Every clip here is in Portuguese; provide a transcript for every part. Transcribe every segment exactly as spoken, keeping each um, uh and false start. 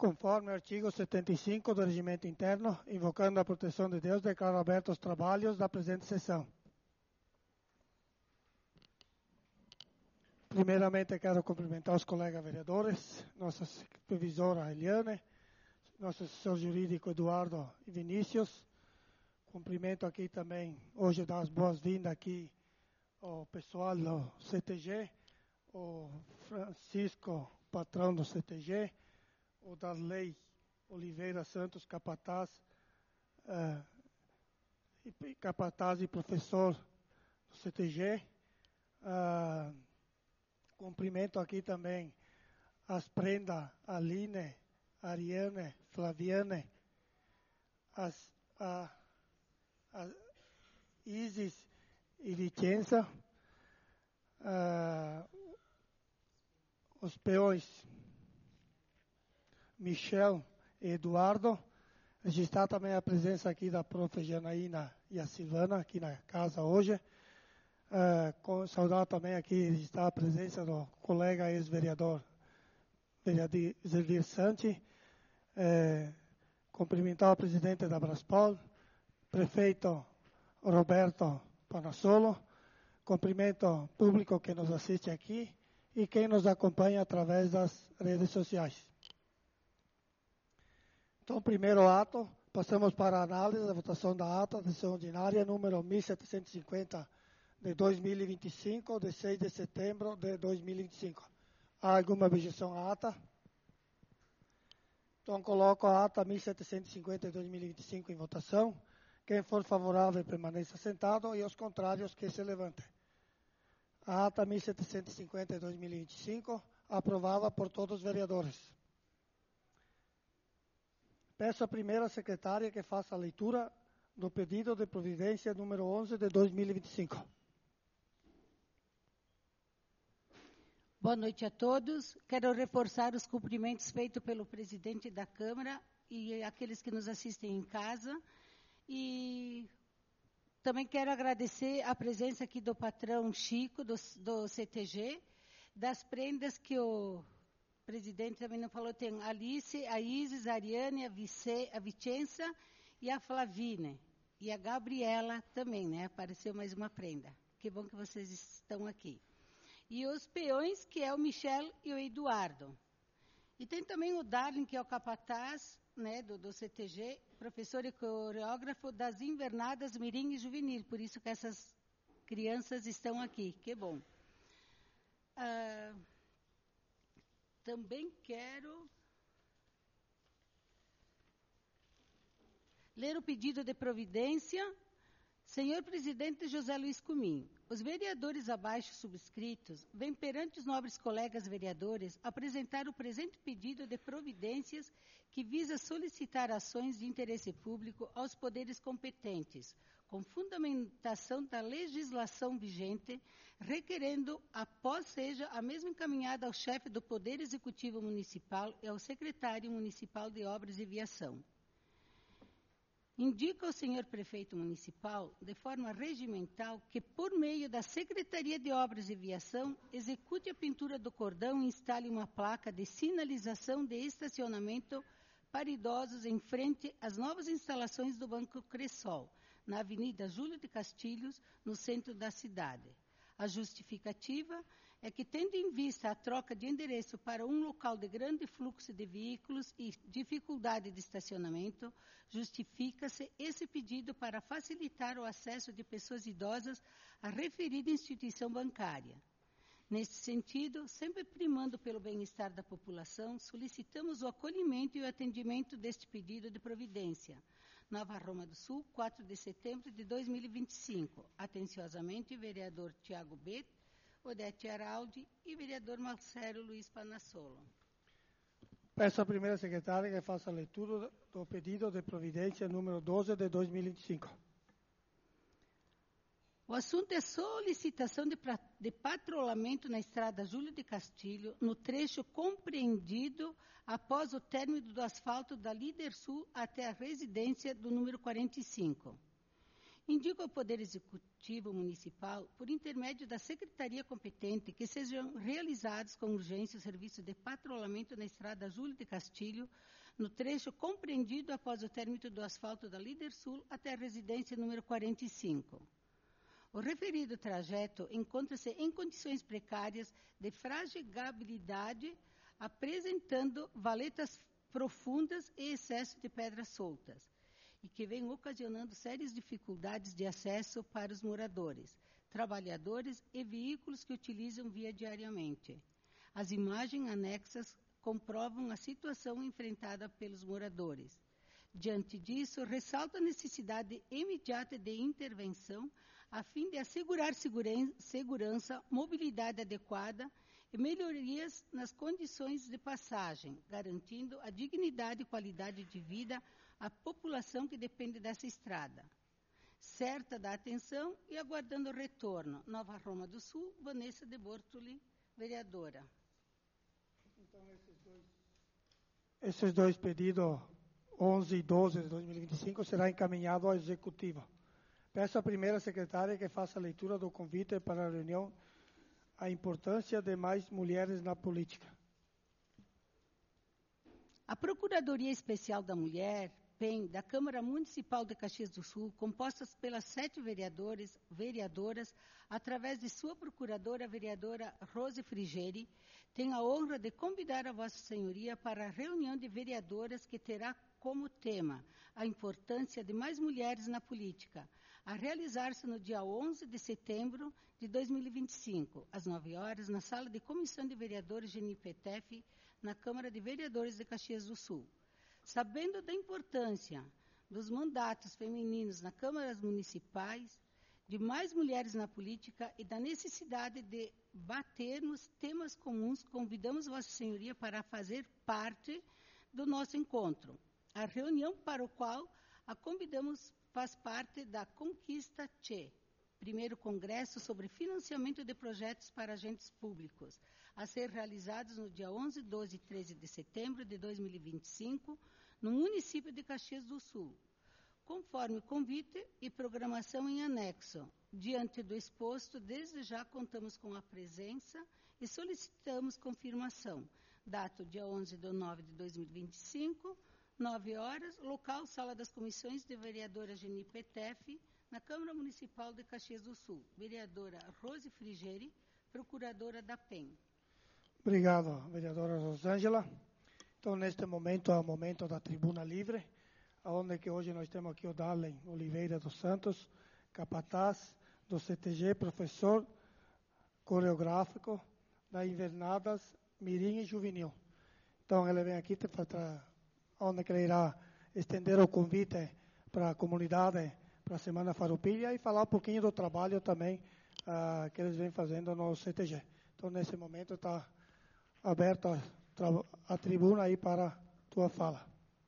Conforme o artigo setenta e cinco do Regimento Interno, invocando a proteção de Deus, declaro abertos os trabalhos da presente sessão. Primeiramente, quero cumprimentar os colegas vereadores, nossa supervisora Eliane, nosso assessor jurídico Eduardo e Vinícius. Cumprimento aqui também, hoje, dar as boas-vindas aqui ao pessoal do C T G, o Francisco, patrão do C T G, o Darley Oliveira Santos, capataz, uh, e, capataz e professor do C T G. Uh, cumprimento aqui também as prendas Aline, Ariane, Flaviane, as, a, a Isis e Vicenza, uh, os peões Michel e Eduardo. Registrar também a presença aqui da prof. Janaína e a Silvana aqui na casa hoje. Uh, com, saudar também aqui, registrar a presença do colega ex-vereador, vereador Zerlir Santi. Uh, cumprimentar o presidente da Braspol, prefeito Roberto Panassolo. Cumprimento o público que nos assiste aqui e quem nos acompanha através das redes sociais. Então, primeiro ato, passamos para a análise da votação da ata da sessão ordinária número mil setecentos e cinquenta de dois mil e vinte e cinco, de seis de setembro de dois mil e vinte e cinco. Há alguma objeção à ata? Então, coloco a ata mil setecentos e cinquenta de dois mil e vinte e cinco em votação. Quem for favorável, permaneça sentado, e os contrários, que se levantem. A ata mil setecentos e cinquenta de dois mil e vinte e cinco, aprovada por todos os vereadores. Peço à primeira secretária que faça a leitura do pedido de providência número onze de dois mil e vinte e cinco. Boa noite a todos. Quero reforçar os cumprimentos feitos pelo presidente da Câmara e aqueles que nos assistem em casa. E também quero agradecer a presença aqui do patrão Chico, do, do C T G, das prendas que o presidente também não falou, tem a Alice, a Isis, a Ariane, a, Vice, a Vicenza e a Flavine. E a Gabriela também, né? Apareceu mais uma prenda. Que bom que vocês estão aqui. E os peões, que é o Michel e o Eduardo. E tem também o Darlin, que é o capataz, né, do, do C T G, professor e coreógrafo das Invernadas Mirim e Juvenil. Por isso que essas crianças estão aqui. Que bom. Ah, também quero ler o pedido de providência. Senhor presidente José Luiz Cumim, os vereadores abaixo subscritos vêm perante os nobres colegas vereadores apresentar o presente pedido de providências que visa solicitar ações de interesse público aos poderes competentes, com fundamentação da legislação vigente, requerendo, após seja a mesma encaminhada ao chefe do Poder Executivo Municipal e ao secretário municipal de Obras e Viação. Indica ao senhor prefeito municipal, de forma regimental, que, por meio da Secretaria de Obras e Viação, execute a pintura do cordão e instale uma placa de sinalização de estacionamento para idosos em frente às novas instalações do Banco Cressol, na Avenida Júlio de Castilhos, no centro da cidade. A justificativa é que, tendo em vista a troca de endereço para um local de grande fluxo de veículos e dificuldade de estacionamento, justifica-se esse pedido para facilitar o acesso de pessoas idosas à referida instituição bancária. Nesse sentido, sempre primando pelo bem-estar da população, solicitamos o acolhimento e o atendimento deste pedido de providência. Nova Roma do Sul, quatro de setembro de dois mil e vinte e cinco. Atenciosamente, vereador Tiago Bet, Odete Araldi e vereador Marcelo Luiz Panassolo. Peço à primeira secretária que faça a leitura do pedido de providência número doze de dois mil e vinte e cinco. O assunto é solicitação de, de patrulhamento na estrada Júlio de Castilho, no trecho compreendido após o término do asfalto da Líder Sul até a residência do número quarenta e cinco. Indico ao Poder Executivo Municipal, por intermédio da Secretaria competente, que sejam realizados com urgência o serviço de patrulhamento na estrada Júlio de Castilho, no trecho compreendido após o término do asfalto da Líder Sul até a residência número quarenta e cinco. O referido trajeto encontra-se em condições precárias de fragilidade, apresentando valetas profundas e excesso de pedras soltas, e que vem ocasionando sérias dificuldades de acesso para os moradores, trabalhadores e veículos que utilizam via diariamente. As imagens anexas comprovam a situação enfrentada pelos moradores. Diante disso, ressalto a necessidade imediata de intervenção a fim de assegurar segurança, mobilidade adequada e melhorias nas condições de passagem, garantindo a dignidade e qualidade de vida à população que depende dessa estrada. Certa da atenção e aguardando o retorno. Nova Roma do Sul, Vanessa de Bortoli, vereadora. Então, esses dois, esses dois pedidos, onze e doze de dois mil e vinte e cinco, será encaminhado ao Executivo. Peço à primeira secretária que faça a leitura do convite para a reunião A Importância de Mais Mulheres na Política. A Procuradoria Especial da Mulher, P E M, da Câmara Municipal de Caxias do Sul, compostas pelas sete vereadores, vereadoras, através de sua procuradora, a vereadora Rose Frigeri, tem a honra de convidar a Vossa Senhoria para a reunião de vereadoras que terá como tema a importância de mais mulheres na política, a realizar-se no dia onze de setembro de dois mil e vinte e cinco, às nove horas, na Sala de Comissão de Vereadores G N I P T F, na Câmara de Vereadores de Caxias do Sul. Sabendo da importância dos mandatos femininos nas câmaras municipais, de mais mulheres na política e da necessidade de batermos temas comuns, convidamos Vossa Senhoria para fazer parte do nosso encontro. A reunião para o qual a convidamos faz parte da Conquista Tchê, primeiro congresso sobre financiamento de projetos para agentes públicos, a ser realizados no dia onze, doze e treze de setembro de dois mil e vinte e cinco, no município de Caxias do Sul, conforme o convite e programação em anexo. Diante do exposto, desde já contamos com a presença e solicitamos confirmação. Data, dia onze de nove de dois mil e vinte e cinco, nove horas, local, Sala das Comissões de Vereadora G N I P T F, na Câmara Municipal de Caxias do Sul. Vereadora Rose Frigeri, procuradora da P E M. Obrigado, vereadora Rosângela. Então, neste momento, é o momento da tribuna livre, onde que hoje nós temos aqui o Darlen Oliveira dos Santos, capataz do C T G, professor coreográfico das Invernadas Mirim e Juvenil. Então, ele vem aqui para onde que ele irá estender o convite para a comunidade, para a Semana Farroupilha, e falar um pouquinho do trabalho também uh, que eles vêm fazendo no C T G. Então, nesse momento, está aberta a, a tribuna aí para a tua fala.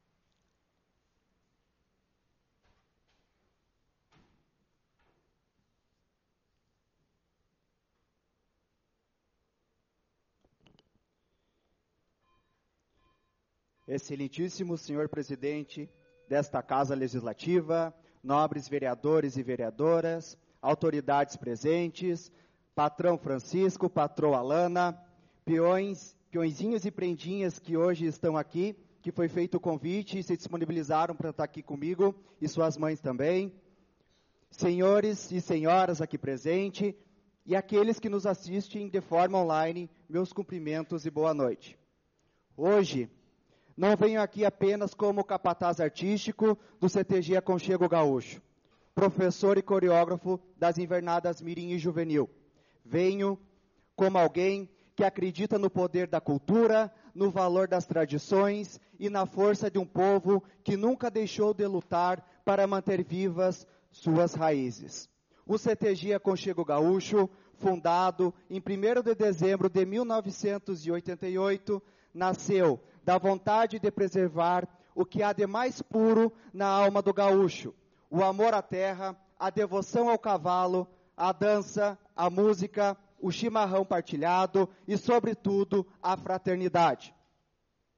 Excelentíssimo senhor presidente desta Casa Legislativa, nobres vereadores e vereadoras, autoridades presentes, patrão Francisco, patroa Alana, peões, peõezinhos e prendinhas que hoje estão aqui, que foi feito o convite e se disponibilizaram para estar aqui comigo, e suas mães também, senhores e senhoras aqui presentes, e aqueles que nos assistem de forma online, meus cumprimentos e boa noite. Hoje, não venho aqui apenas como capataz artístico do C T G Aconchego Gaúcho, professor e coreógrafo das Invernadas Mirim e Juvenil. Venho como alguém que acredita no poder da cultura, no valor das tradições e na força de um povo que nunca deixou de lutar para manter vivas suas raízes. O C T G Aconchego Gaúcho, fundado em primeiro de dezembro de mil novecentos e oitenta e oito, nasceu da vontade de preservar o que há de mais puro na alma do gaúcho, o amor à terra, a devoção ao cavalo, a dança, a música, o chimarrão partilhado e, sobretudo, a fraternidade.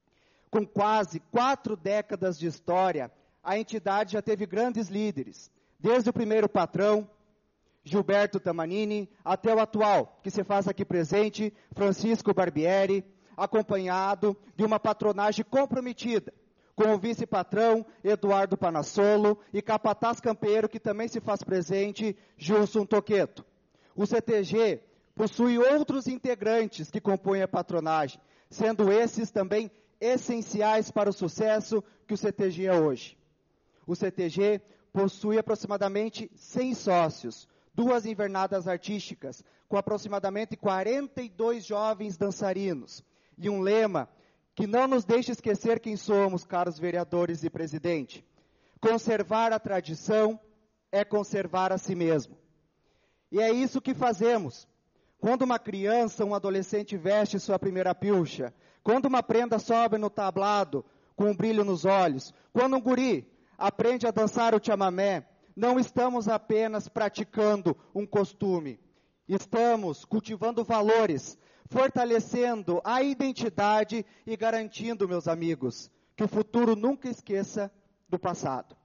Com quase quatro décadas de história, a entidade já teve grandes líderes, desde o primeiro patrão, Gilberto Tamanini, até o atual, que se faz aqui presente, Francisco Barbieri, acompanhado de uma patronagem comprometida, com o vice-patrão Eduardo Panassolo e capataz campeiro, que também se faz presente, Gilson Toqueto. O C T G possui outros integrantes que compõem a patronagem, sendo esses também essenciais para o sucesso que o C T G é hoje. O C T G possui aproximadamente cem sócios, duas invernadas artísticas, com aproximadamente quarenta e dois jovens dançarinos, e um lema que não nos deixa esquecer quem somos, caros vereadores e presidente. Conservar a tradição é conservar a si mesmo. E é isso que fazemos. Quando uma criança, um adolescente veste sua primeira pilcha, quando uma prenda sobe no tablado com um brilho nos olhos, quando um guri aprende a dançar o chamamé, não estamos apenas praticando um costume, estamos cultivando valores, fortalecendo a identidade e garantindo, meus amigos, que o futuro nunca esqueça do passado.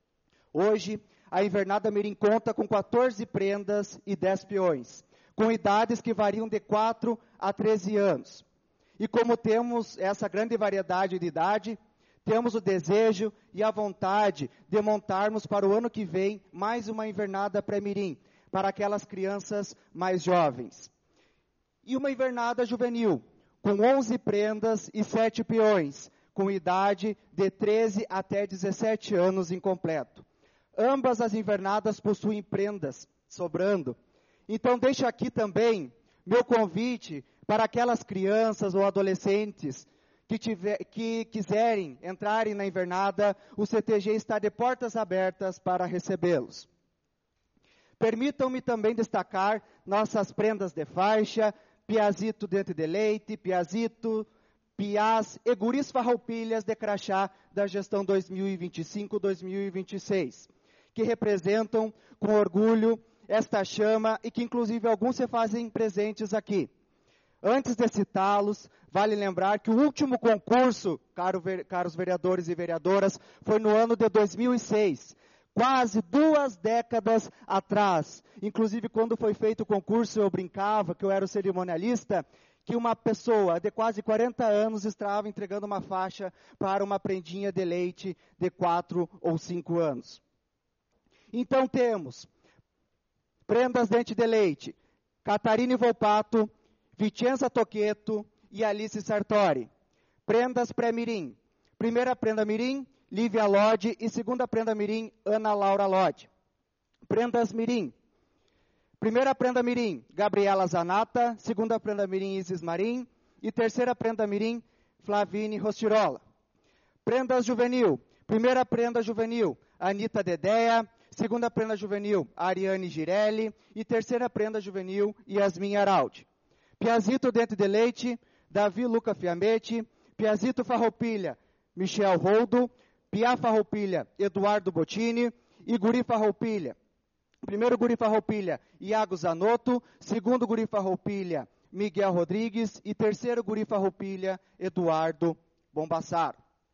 Hoje, a Invernada Mirim conta com quatorze prendas e dez peões, com idades que variam de quatro a treze anos. E como temos essa grande variedade de idade, temos o desejo e a vontade de montarmos para o ano que vem mais uma invernada pré-mirim, para aquelas crianças mais jovens. E uma invernada juvenil, com onze prendas e sete peões, com idade de treze até dezessete anos incompleto. Ambas as invernadas possuem prendas sobrando. Então deixo aqui também meu convite para aquelas crianças ou adolescentes que, tiver, que quiserem entrarem na invernada, o C T G está de portas abertas para recebê-los. Permitam-me também destacar nossas prendas de faixa, Piazito Dente de Leite, Piazito, Piaz e Guris Farroupilhas de Crachá da gestão dois mil e vinte e cinco a dois mil e vinte e seis, que representam com orgulho esta chama e que inclusive alguns se fazem presentes aqui. Antes de citá-los, vale lembrar que o último concurso, caro, caros vereadores e vereadoras, foi no ano de dois mil e seis, quase duas décadas atrás. Inclusive, quando foi feito o concurso, eu brincava que eu era o cerimonialista, que uma pessoa de quase quarenta anos estava entregando uma faixa para uma prendinha de leite de quatro ou cinco anos. Então temos prendas Dente de Leite, Catarina Volpato, Vicenza Toqueto e Alice Sartori. Prendas pré-mirim. Primeira prenda mirim, Lívia Lodge, e segunda prenda mirim, Ana Laura Lodge. Prendas mirim. Primeira prenda mirim, Gabriela Zanata. Segunda prenda mirim, Isis Marim. E terceira prenda mirim, Flavine Rostirola. Prendas juvenil. Primeira prenda juvenil, Anitta Dedéia. Segunda prenda juvenil, Ariane Girelli. E terceira prenda juvenil, Yasmin Araldi. Piazito Dente de Leite, Davi Luca Fiametti. Piazito Farroupilha, Michel Roldo. Pia Farroupilha, Eduardo Bottini. E Guri Farroupilha. Primeiro Guri Farroupilha, Iago Zanotto. Segundo Guri Farroupilha, Miguel Rodrigues. E terceiro Guri Farroupilha, Eduardo Bombassaro.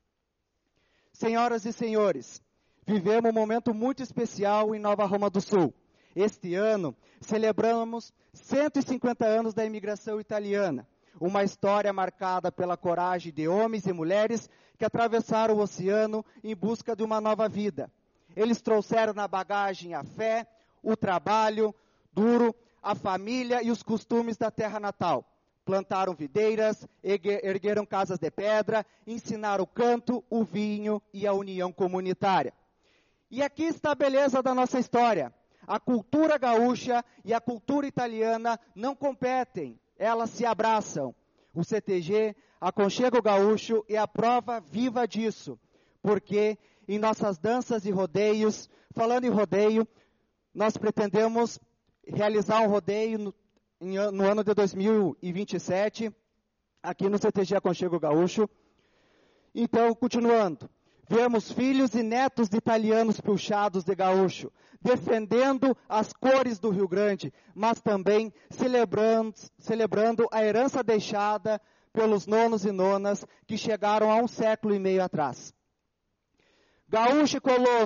Senhoras e senhores, vivemos um momento muito especial em Nova Roma do Sul. Este ano, celebramos cento e cinquenta anos da imigração italiana, uma história marcada pela coragem de homens e mulheres que atravessaram o oceano em busca de uma nova vida. Eles trouxeram na bagagem a fé, o trabalho duro, a família e os costumes da terra natal. Plantaram videiras, ergueram casas de pedra, ensinaram o canto, o vinho e a união comunitária. E aqui está a beleza da nossa história. A cultura gaúcha e a cultura italiana não competem, elas se abraçam. O C T G, Aconchego Gaúcho, é a prova viva disso, porque em nossas danças e rodeios, falando em rodeio, nós pretendemos realizar um rodeio no, em, no ano de dois mil e vinte e sete, aqui no C T G Aconchego Gaúcho. Então, continuando. Vemos filhos e netos de italianos puxados de gaúcho, defendendo as cores do Rio Grande, mas também celebrando, celebrando a herança deixada pelos nonos e nonas que chegaram há um século e meio atrás. Gaúcho e colono,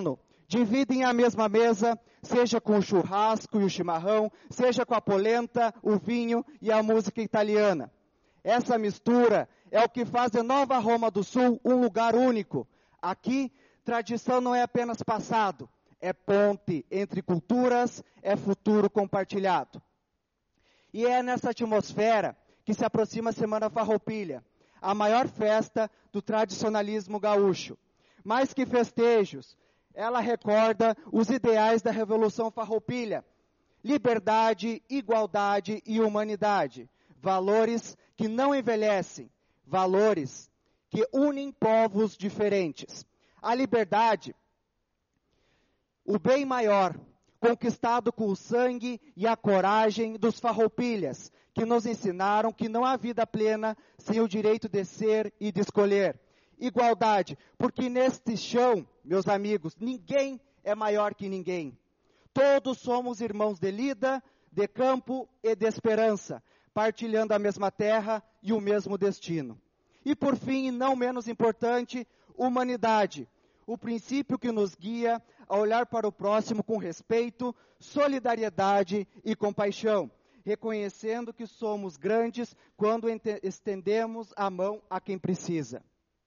dividem a mesma mesa, seja com o churrasco e o chimarrão, seja com a polenta, o vinho e a música italiana. Essa mistura é o que faz de Nova Roma do Sul um lugar único. Aqui, tradição não é apenas passado, é ponte entre culturas, é futuro compartilhado. E é nessa atmosfera que se aproxima a Semana Farroupilha, a maior festa do tradicionalismo gaúcho. Mais que festejos, ela recorda os ideais da Revolução Farroupilha: liberdade, igualdade e humanidade, valores que não envelhecem, valores que unem povos diferentes. A liberdade, o bem maior, conquistado com o sangue e a coragem dos farroupilhas, que nos ensinaram que não há vida plena sem o direito de ser e de escolher. Igualdade, porque neste chão, meus amigos, ninguém é maior que ninguém. Todos somos irmãos de lida, de campo e de esperança, partilhando a mesma terra e o mesmo destino. E por fim, e não menos importante, humanidade, o princípio que nos guia a olhar para o próximo com respeito, solidariedade e compaixão, reconhecendo que somos grandes quando estendemos a mão a quem precisa.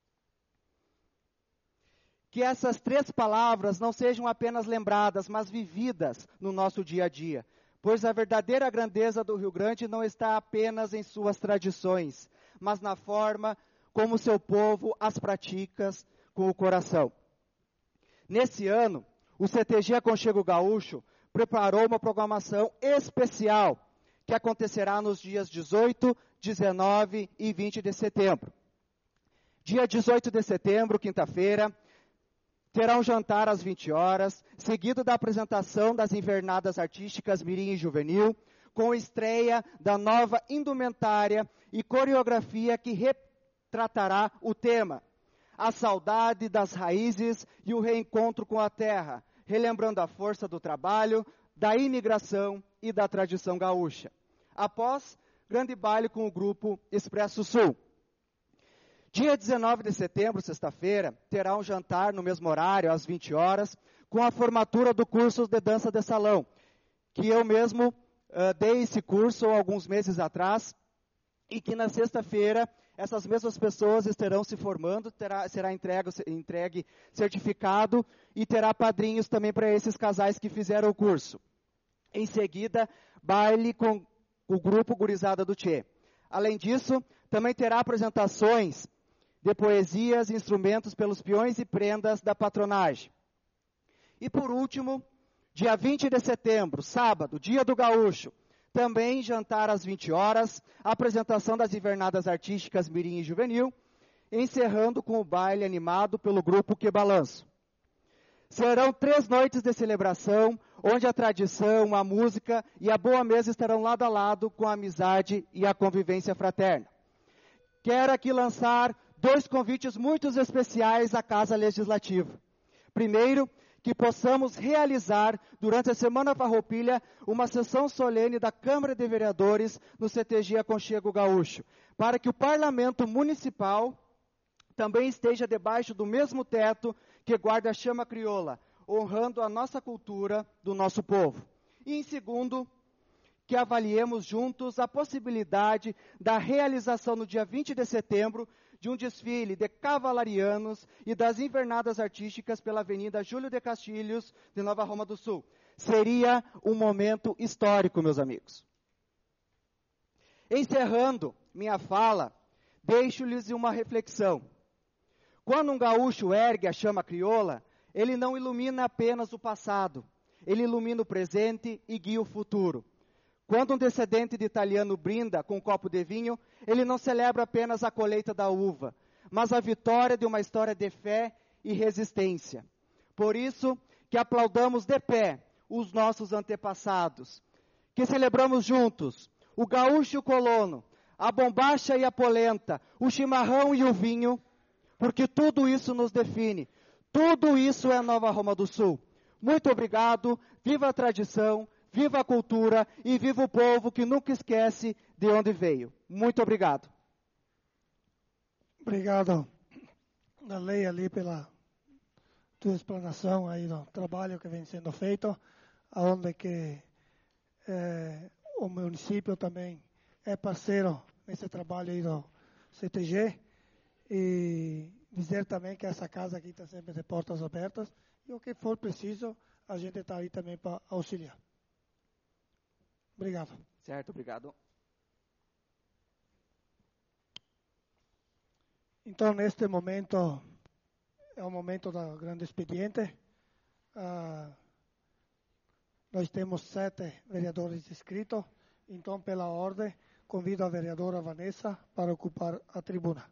Que essas três palavras não sejam apenas lembradas, mas vividas no nosso dia a dia, pois a verdadeira grandeza do Rio Grande não está apenas em suas tradições, mas na forma como seu povo as pratica com o coração. Nesse ano, o C T G Aconchego Gaúcho preparou uma programação especial que acontecerá nos dias dezoito, dezenove e vinte de setembro. Dia dezoito de setembro, quinta-feira, terá um jantar às vinte horas, seguido da apresentação das invernadas artísticas Mirim e Juvenil, com estreia da nova indumentária e coreografia que retratará o tema: a saudade das raízes e o reencontro com a terra, relembrando a força do trabalho, da imigração e da tradição gaúcha. Após, grande baile com o grupo Expresso Sul. Dia dezenove de setembro, sexta-feira, terá um jantar no mesmo horário, às vinte horas, com a formatura do curso de dança de salão, que eu mesmo uh, dei esse curso alguns meses atrás, e que na sexta-feira essas mesmas pessoas estarão se formando, terá, será entregue, entregue certificado e terá padrinhos também para esses casais que fizeram o curso. Em seguida, baile com o grupo Gurizada do Tchê. Além disso, também terá apresentações de poesias e instrumentos pelos peões e prendas da patronagem. E por último, dia vinte de setembro, sábado, dia do gaúcho, também jantar às vinte horas, apresentação das invernadas artísticas Mirim e Juvenil, encerrando com o baile animado pelo grupo Que Balanço. Serão três noites de celebração, onde a tradição, a música e a boa mesa estarão lado a lado com a amizade e a convivência fraterna. Quero aqui lançar dois convites muito especiais à Casa Legislativa. Primeiro, que possamos realizar, durante a Semana Farroupilha, uma sessão solene da Câmara de Vereadores no C T G Aconchego Gaúcho, para que o Parlamento Municipal também esteja debaixo do mesmo teto que guarda a chama crioula, honrando a nossa cultura do nosso povo. E, em segundo, que avaliemos juntos a possibilidade da realização no dia vinte de setembro de um desfile de cavalarianos e das invernadas artísticas pela Avenida Júlio de Castilhos, de Nova Roma do Sul. Seria um momento histórico, meus amigos. Encerrando minha fala, deixo-lhes uma reflexão. Quando um gaúcho ergue a chama crioula, ele não ilumina apenas o passado, ele ilumina o presente e guia o futuro. Quando um descendente de italiano brinda com um copo de vinho, ele não celebra apenas a colheita da uva, mas a vitória de uma história de fé e resistência. Por isso, que aplaudamos de pé os nossos antepassados, que celebramos juntos o gaúcho e o colono, a bombacha e a polenta, o chimarrão e o vinho, porque tudo isso nos define, tudo isso é Nova Roma do Sul. Muito obrigado, viva a tradição, viva a cultura e viva o povo que nunca esquece de onde veio. Muito obrigado. Obrigado, Darley, ali pela tua explanação aí do trabalho que vem sendo feito, onde que eh, o município também é parceiro nesse trabalho aí do C T G, e dizer também que essa casa aqui está sempre de portas abertas, e o que for preciso, a gente está aí também para auxiliar. Obrigado. Certo, obrigado. Então, neste momento, é o momento do grande expediente. Ah, nós temos sete vereadores inscritos, então, pela ordem, convido a vereadora Vanessa para ocupar a tribuna.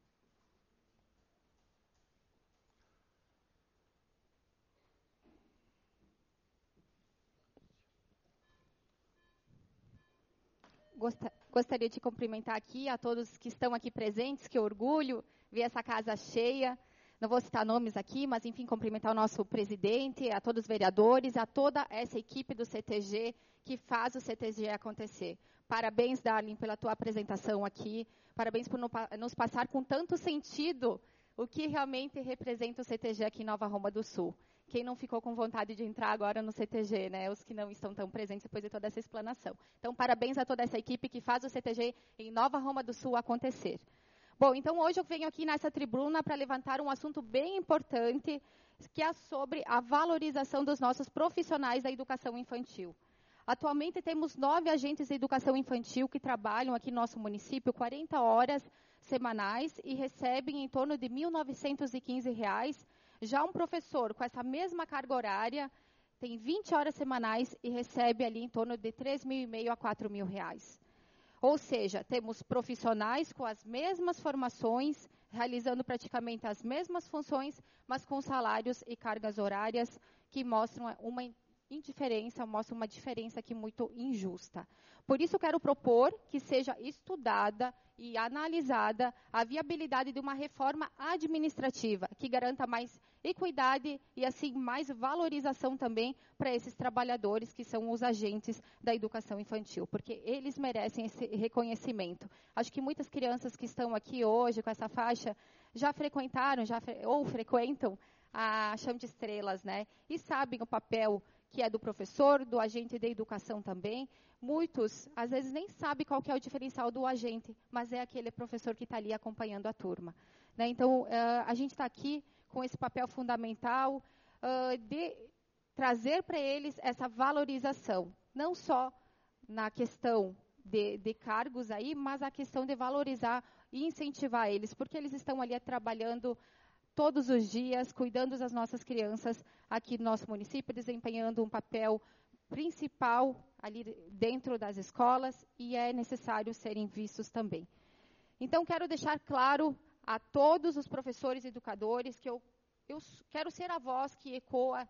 Gostaria de cumprimentar aqui a todos que estão aqui presentes, que orgulho ver essa casa cheia. Não vou citar nomes aqui, mas, enfim, cumprimentar o nosso presidente, a todos os vereadores, a toda essa equipe do C T G que faz o C T G acontecer. Parabéns, Darlene, pela tua apresentação aqui. Parabéns por nos passar com tanto sentido o que realmente representa o C T G aqui em Nova Roma do Sul. Quem não ficou com vontade de entrar agora no C T G, né? Os que não estão tão presentes depois de toda essa explanação. Então, parabéns a toda essa equipe que faz o C T G em Nova Roma do Sul acontecer. Bom, então hoje eu venho aqui nessa tribuna para levantar um assunto bem importante, que é sobre a valorização dos nossos profissionais da educação infantil. Atualmente temos nove agentes de educação infantil que trabalham aqui no nosso município quarenta horas semanais e recebem em torno de mil novecentos e quinze reais. Já um professor com essa mesma carga horária tem vinte horas semanais e recebe ali em torno de três mil e meio a quatro mil reais. Ou seja, temos profissionais com as mesmas formações, realizando praticamente as mesmas funções, mas com salários e cargas horárias que mostram uma indiferença, mostram uma diferença aqui muito injusta. Por isso, quero propor que seja estudada e analisada a viabilidade de uma reforma administrativa que garanta mais equidade e, assim, mais valorização também para esses trabalhadores que são os agentes da educação infantil, porque eles merecem esse reconhecimento. Acho que muitas crianças que estão aqui hoje com essa faixa já frequentaram já fre- ou frequentam a Chão de Estrelas, né? E sabem o papel que é do professor, do agente de educação também. Muitos, às vezes, nem sabem qual que é o diferencial do agente, mas é aquele professor que está ali acompanhando a turma. Né? Então, uh, a gente está aqui com esse papel fundamental uh, de trazer para eles essa valorização, não só na questão de, de cargos aí, mas a questão de valorizar e incentivar eles, porque eles estão ali trabalhando todos os dias, cuidando das nossas crianças aqui no nosso município, desempenhando um papel principal ali dentro das escolas, e é necessário serem vistos também. Então, quero deixar claro a todos os professores e educadores que eu, eu quero ser a voz que ecoa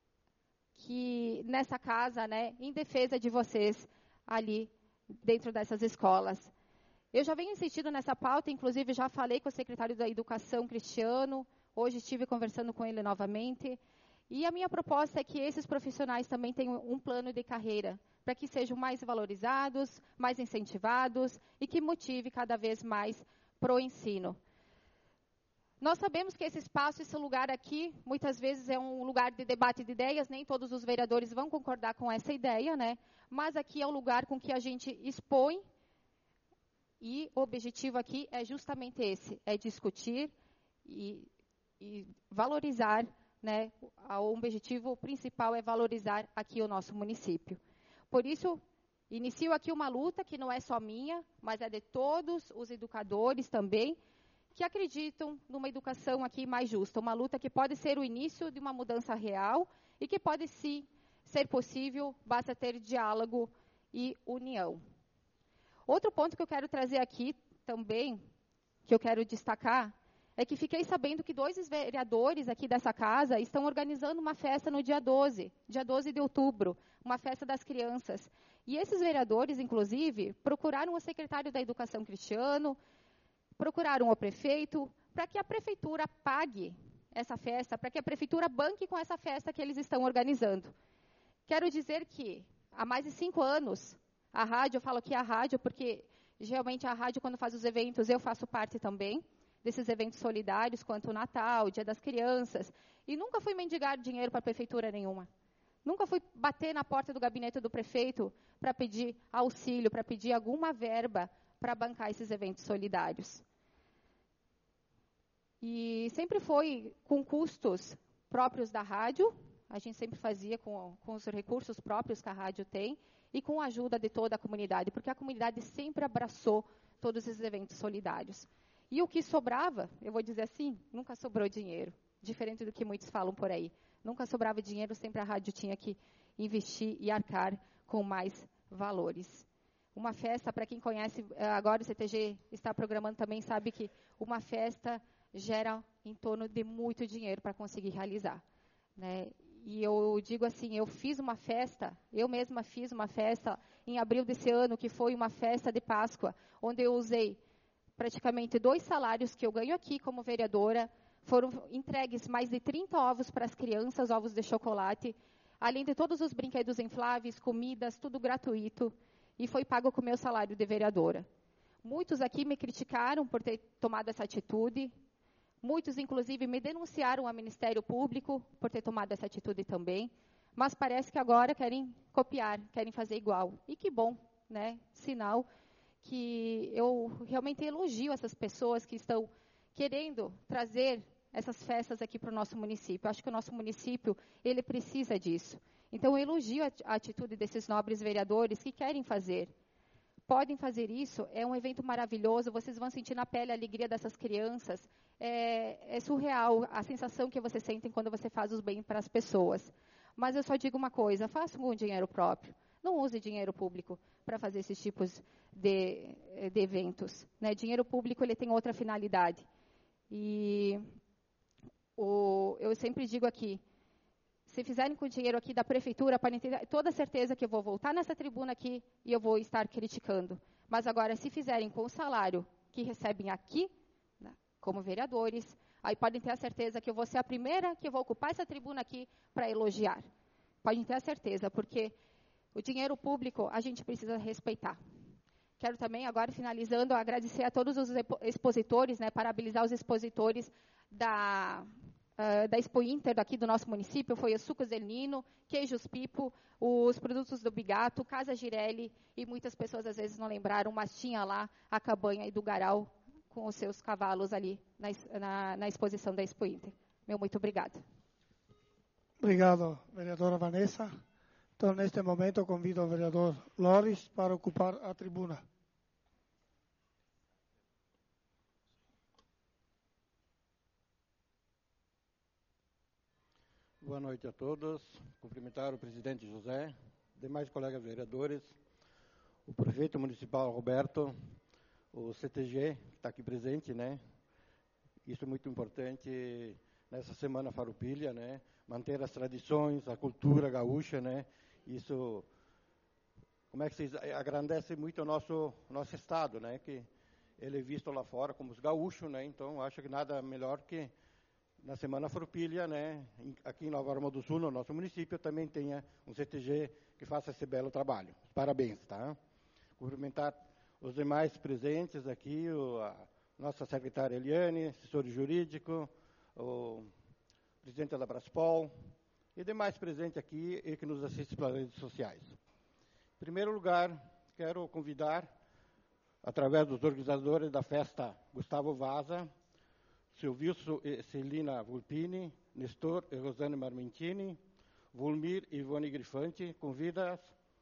que nessa casa, né, em defesa de vocês ali dentro dessas escolas. Eu já venho insistindo nessa pauta, inclusive já falei com o secretário da Educação, Cristiano, hoje estive conversando com ele novamente, e a minha proposta é que esses profissionais também tenham um plano de carreira, para que sejam mais valorizados, mais incentivados e que motive cada vez mais para o ensino. Nós sabemos que esse espaço, esse lugar aqui, muitas vezes é um lugar de debate de ideias, nem todos os vereadores vão concordar com essa ideia, né? Mas aqui é um lugar com que a gente expõe. E o objetivo aqui é justamente esse, é discutir e, e valorizar, né, o objetivo principal é valorizar aqui o nosso município. Por isso, inicio aqui uma luta que não é só minha, mas é de todos os educadores também, que acreditam numa educação aqui mais justa, uma luta que pode ser o início de uma mudança real e que pode sim ser possível, basta ter diálogo e união. Outro ponto que eu quero trazer aqui também, que eu quero destacar, é que fiquei sabendo que dois vereadores aqui dessa casa estão organizando uma festa no dia doze, dia doze de outubro, uma festa das crianças. E esses vereadores, inclusive, procuraram o secretário da Educação, Cristiano, procuraram o prefeito, para que a prefeitura pague essa festa, para que a prefeitura banque com essa festa que eles estão organizando. Quero dizer que, há mais de cinco anos, a rádio, eu falo aqui a rádio, porque geralmente a rádio, quando faz os eventos, eu faço parte também, desses eventos solidários, quanto o Natal, o Dia das Crianças, e nunca fui mendigar dinheiro para prefeitura nenhuma. Nunca fui bater na porta do gabinete do prefeito para pedir auxílio, para pedir alguma verba para bancar esses eventos solidários. E sempre foi com custos próprios da rádio, a gente sempre fazia com, com os recursos próprios que a rádio tem, e com a ajuda de toda a comunidade, porque a comunidade sempre abraçou todos esses eventos solidários. E o que sobrava, eu vou dizer assim, nunca sobrou dinheiro, diferente do que muitos falam por aí. Nunca sobrava dinheiro, sempre a rádio tinha que investir e arcar com mais valores. Uma festa, para quem conhece, agora o C T G está programando também, sabe que uma festa gera em torno de muito dinheiro para conseguir realizar, né? E eu digo assim, eu fiz uma festa, eu mesma fiz uma festa em abril desse ano, que foi uma festa de Páscoa, onde eu usei praticamente dois salários que eu ganho aqui como vereadora. Foram entregues mais de trinta ovos para as crianças, ovos de chocolate, além de todos os brinquedos infláveis, comidas, tudo gratuito, e foi pago com o meu salário de vereadora. Muitos aqui me criticaram por ter tomado essa atitude, muitos, inclusive, me denunciaram ao Ministério Público por ter tomado essa atitude também, mas parece que agora querem copiar, querem fazer igual. E que bom, né? Sinal que eu realmente elogio essas pessoas que estão querendo trazer essas festas aqui para o nosso município. Eu acho que o nosso município, ele precisa disso. Então, eu elogio a, a atitude desses nobres vereadores que querem fazer. Podem fazer isso, é um evento maravilhoso, vocês vão sentir na pele a alegria dessas crianças. É, é surreal a sensação que vocês sentem quando você faz os bem para as pessoas. Mas eu só digo uma coisa, façam com dinheiro próprio. Não use dinheiro público para fazer esses tipos de, de eventos, né? Dinheiro público, ele tem outra finalidade. E o, eu sempre digo aqui, se fizerem com dinheiro aqui da prefeitura, podem ter toda certeza que eu vou voltar nessa tribuna aqui e eu vou estar criticando. Mas agora, se fizerem com o salário que recebem aqui, né, como vereadores, aí podem ter a certeza que eu vou ser a primeira que vou ocupar essa tribuna aqui para elogiar. Podem ter a certeza, porque o dinheiro público a gente precisa respeitar. Quero também, agora finalizando, agradecer a todos os expositores, né, parabenizar os expositores da, uh, da Expo Inter aqui do nosso município. Foi o Sucos del Nino, Queijos Pipo, os produtos do Bigato, Casa Girelli, e muitas pessoas às vezes não lembraram, mas tinha lá a cabanha e do Garal com os seus cavalos ali na, na, na exposição da Expo Inter. Meu muito obrigado. Obrigado, vereadora Vanessa. Então, neste momento, eu convido o vereador Loris para ocupar a tribuna. Boa noite a todos. Cumprimentar o presidente José, demais colegas vereadores, o prefeito municipal Roberto, o C T G, que está aqui presente, né? Isso é muito importante nessa Semana Farroupilha, né? Manter as tradições, a cultura gaúcha, né? Isso, como é que vocês agrandece muito o nosso nosso estado, né? Que ele é visto lá fora como os gaúchos, né? Então, acho que nada melhor que na Semana Farroupilha, né? Aqui em Nova Arma do Sul, no nosso município, também tenha um C T G que faça esse belo trabalho. Parabéns, tá? Cumprimentar os demais presentes aqui, o, a nossa secretária Eliane, assessor jurídico, o presidente da Braspol, e demais presentes aqui e que nos assistem pelas redes sociais. Em primeiro lugar, quero convidar, através dos organizadores da festa Gustavo Vaza, Silvilso e Celina Vulpini, Nestor e Rosane Marmentini, Vulmir e Ivone Grifante, convidas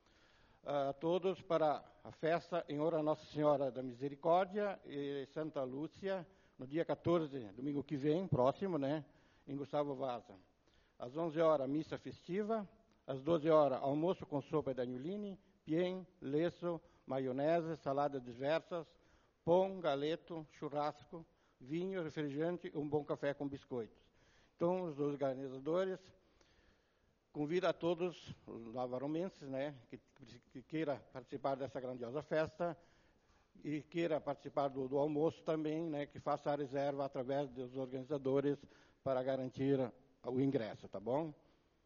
a todos para a festa em honra a Nossa Senhora da Misericórdia e Santa Lúcia, no dia quatorze, domingo que vem, próximo, né, em Gustavo Vaza. Às onze horas, missa festiva. Às doze horas, almoço com sopa da Anholine, piem, leço, maionese, saladas diversas, pão, galeto, churrasco, vinho, refrigerante e um bom café com biscoitos. Então, os organizadores convidam a todos os lavaromenses, né, que, que queira participar dessa grandiosa festa e queira participar do, do almoço também, né, que faça a reserva através dos organizadores para garantir o ingresso, tá bom?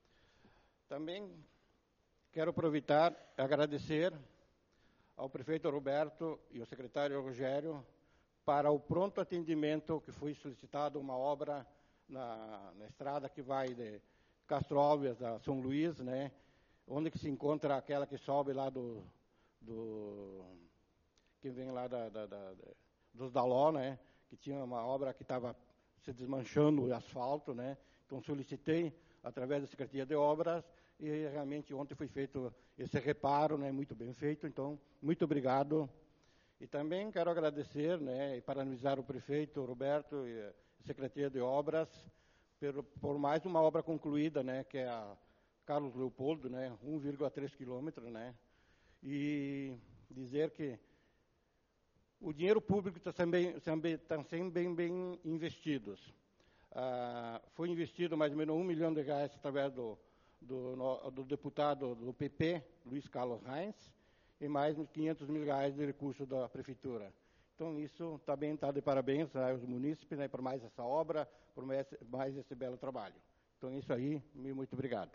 Também quero aproveitar e agradecer ao prefeito Roberto e ao secretário Rogério para o pronto atendimento que foi solicitado uma obra na, na estrada que vai de Castro Alves a São Luís, né, onde que se encontra aquela que sobe lá do, do que vem lá da, da, da, dos Daló, né, que tinha uma obra que estava se desmanchando o asfalto, né, então solicitei através da Secretaria de Obras e realmente ontem foi feito esse reparo, né, muito bem feito, então muito obrigado. E também quero agradecer, né, e parabenizar o prefeito Roberto e a Secretaria de Obras por, por mais uma obra concluída, né, que é a Carlos Leopoldo, né, um vírgula três quilômetros, né, e dizer que o dinheiro público está sempre, sempre, tá sempre bem, bem investido. Ah, foi investido mais ou menos um milhão de reais através do, do, no, do deputado do P P, Luiz Carlos Reis, e mais quinhentos mil reais de recursos da prefeitura. Então, isso também está de parabéns aos munícipes, né, por mais essa obra, por mais, mais esse belo trabalho. Então, isso aí, muito obrigado.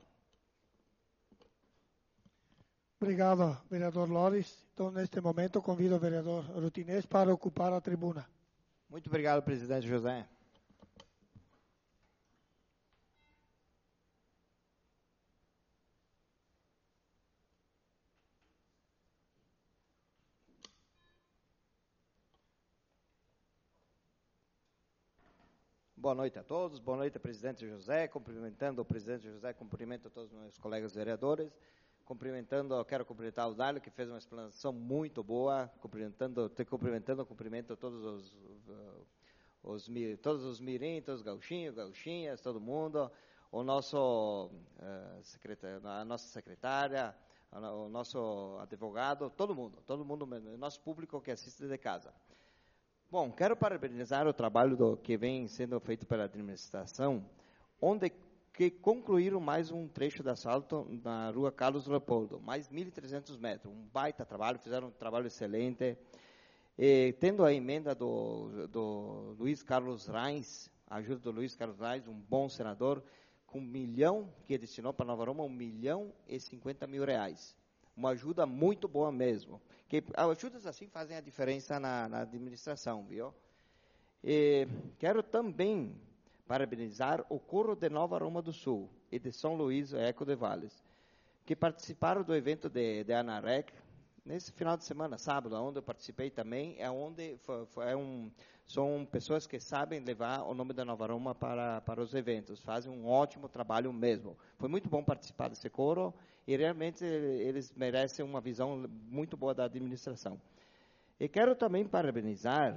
Obrigado, vereador Loris. Então, neste momento, convido o vereador Rutinês para ocupar a tribuna. Muito obrigado, presidente José. Boa noite a todos, boa noite, presidente José, cumprimentando o presidente José, cumprimento a todos os meus colegas vereadores, cumprimentando, quero cumprimentar o Dálio, que fez uma explanação muito boa, cumprimentando, te cumprimentando, cumprimento todos os, os, os todos os mirim, todos os gauchinhos, gauchinhas, todo mundo, o nosso, uh, secretário, a nossa secretária, o nosso advogado, todo mundo, todo mundo, nosso público que assiste de casa. Bom, quero parabenizar o trabalho do, que vem sendo feito pela administração, onde que concluíram mais um trecho de asfalto na rua Carlos Leopoldo, mais mil e trezentos metros, um baita trabalho, fizeram um trabalho excelente, e, tendo a emenda do, do Luiz Carlos Reis, a ajuda do Luiz Carlos Reis, um bom senador, com um milhão, que destinou para Nova Roma, um milhão e cinquenta mil reais. Uma ajuda muito boa mesmo. Que ajudas assim fazem a diferença na, na administração, viu? E quero também parabenizar o Coro de Nova Roma do Sul e de São Luís, Eco de Vales, que participaram do evento de, de Anarec nesse final de semana, sábado, onde eu participei também, é onde foi, foi um, são pessoas que sabem levar o nome da Nova Roma para, para os eventos, fazem um ótimo trabalho mesmo. Foi muito bom participar desse coro e realmente eles merecem uma visão muito boa da administração. E quero também parabenizar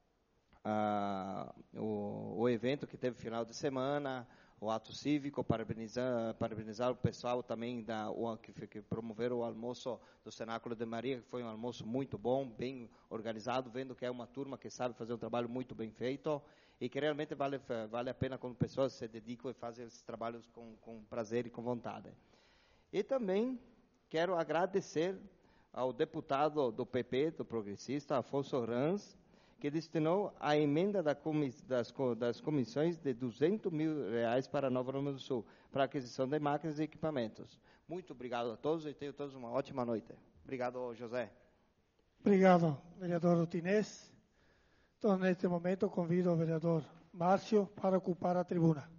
ah, o, o evento que teve final de semana, o ato cívico, parabenizar, parabenizar o pessoal também da, o, que, que promoveram o almoço do Cenáculo de Maria, que foi um almoço muito bom, bem organizado, vendo que é uma turma que sabe fazer um trabalho muito bem feito e que realmente vale, vale a pena quando pessoas se dedicam e fazem esses trabalhos com, com prazer e com vontade. E também quero agradecer ao deputado do P P, do progressista, Afonso Rans, que destinou a emenda da comis, das, das comissões de duzentos mil reais para Nova Roma do Sul, para aquisição de máquinas e equipamentos. Muito obrigado a todos e tenham todos uma ótima noite. Obrigado, José. Obrigado, vereador Rutinês. Então, neste momento, convido o vereador Márcio para ocupar a tribuna.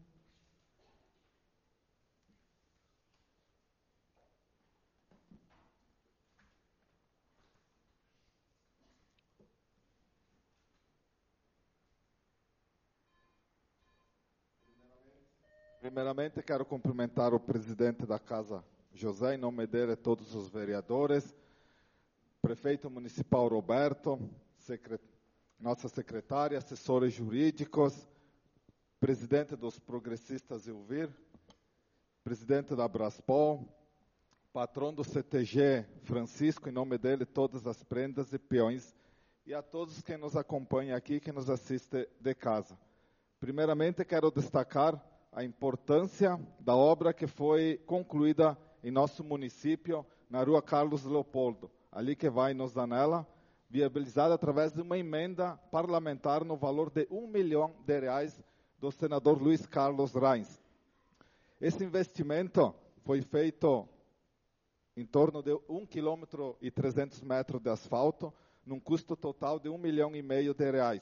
Primeiramente, quero cumprimentar o presidente da Casa, José, em nome dele, todos os vereadores, prefeito municipal Roberto, secret... nossa secretária, assessores jurídicos, presidente dos progressistas Elvir, presidente da Braspol, patrão do C T G Francisco, em nome dele, todas as prendas e peões, e a todos que nos acompanham aqui, que nos assistem de casa. Primeiramente, quero destacar a importância da obra que foi concluída em nosso município, na rua Carlos Leopoldo, ali que vai nos Zanella, viabilizada através de uma emenda parlamentar no valor de um milhão de reais do senador Luiz Carlos Reis. Esse investimento foi feito em torno de um quilômetro e trezentos metros de asfalto, num custo total de um milhão e meio de reais,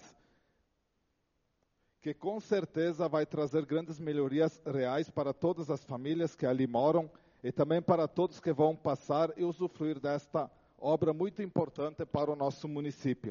que com certeza vai trazer grandes melhorias reais para todas as famílias que ali moram e também para todos que vão passar e usufruir desta obra muito importante para o nosso município,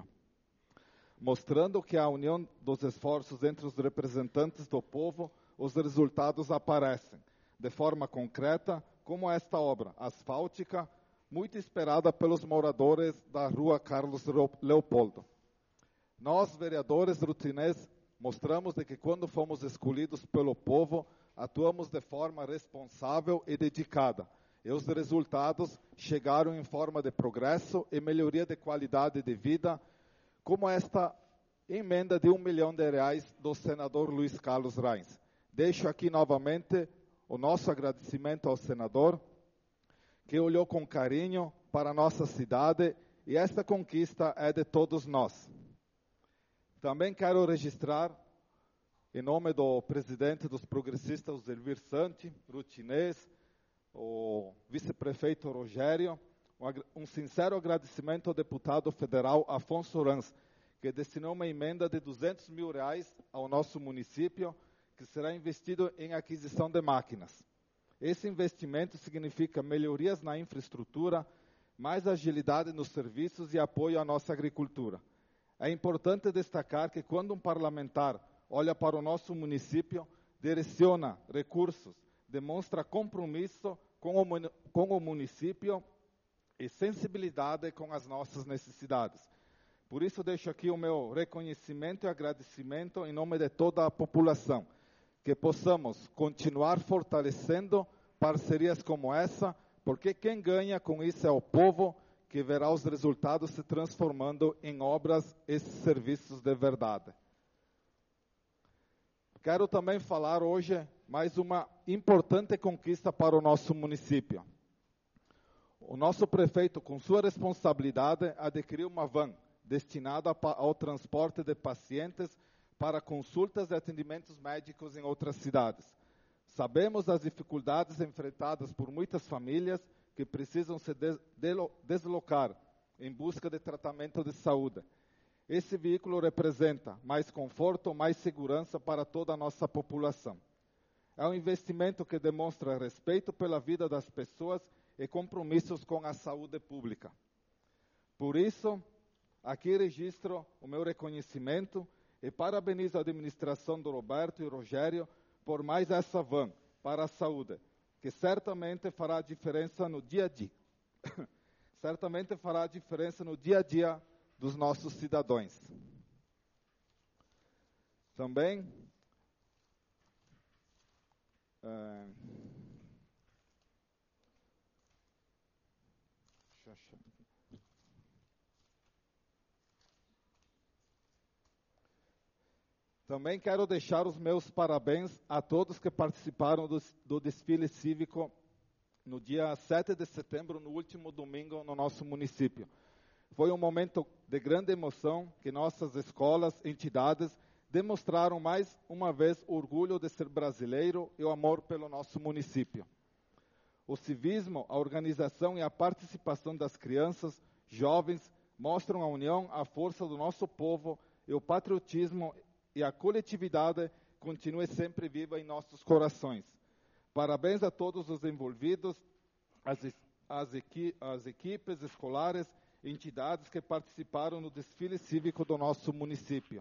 mostrando que a união dos esforços entre os representantes do povo, os resultados aparecem de forma concreta, como esta obra asfáltica, muito esperada pelos moradores da rua Carlos Leopoldo. Nós, vereadores rutinenses, mostramos de que quando fomos escolhidos pelo povo, atuamos de forma responsável e dedicada. E os resultados chegaram em forma de progresso e melhoria de qualidade de vida, como esta emenda de um milhão de reais do senador Luiz Carlos Reins. Deixo aqui novamente o nosso agradecimento ao senador, que olhou com carinho para a nossa cidade, e esta conquista é de todos nós. Também quero registrar, em nome do presidente dos progressistas, Elvir Santi, rutinês, o vice-prefeito Rogério, um, um sincero agradecimento ao deputado federal Afonso Rans, que destinou uma emenda de duzentos mil reais ao nosso município, que será investido em aquisição de máquinas. Esse investimento significa melhorias na infraestrutura, mais agilidade nos serviços e apoio à nossa agricultura. É importante destacar que quando um parlamentar olha para o nosso município, direciona recursos, demonstra compromisso com o, com o município e sensibilidade com as nossas necessidades. Por isso, deixo aqui o meu reconhecimento e agradecimento em nome de toda a população, que possamos continuar fortalecendo parcerias como essa, porque quem ganha com isso é o povo, que verá os resultados se transformando em obras e serviços de verdade. Quero também falar hoje mais uma importante conquista para o nosso município. O nosso prefeito, com sua responsabilidade, adquiriu uma van destinada ao transporte de pacientes para consultas e atendimentos médicos em outras cidades. Sabemos das dificuldades enfrentadas por muitas famílias que precisam se deslocar em busca de tratamento de saúde. Esse veículo representa mais conforto, mais segurança para toda a nossa população. É um investimento que demonstra respeito pela vida das pessoas e compromissos com a saúde pública. Por isso, aqui registro o meu reconhecimento e parabenizo a administração do Roberto e Rogério por mais essa van para a saúde, que certamente fará diferença no dia a dia. certamente fará diferença no dia a dia dos nossos cidadãos. Também, é, Também quero deixar os meus parabéns a todos que participaram do, do desfile cívico no dia sete de setembro, no último domingo, no nosso município. Foi um momento de grande emoção que nossas escolas, entidades, demonstraram mais uma vez o orgulho de ser brasileiro e o amor pelo nosso município. O civismo, a organização e a participação das crianças, jovens, mostram a união, a força do nosso povo e o patriotismo e a coletividade continue sempre viva em nossos corações. Parabéns a todos os envolvidos, as, as, equi, as equipes escolares e entidades que participaram no desfile cívico do nosso município.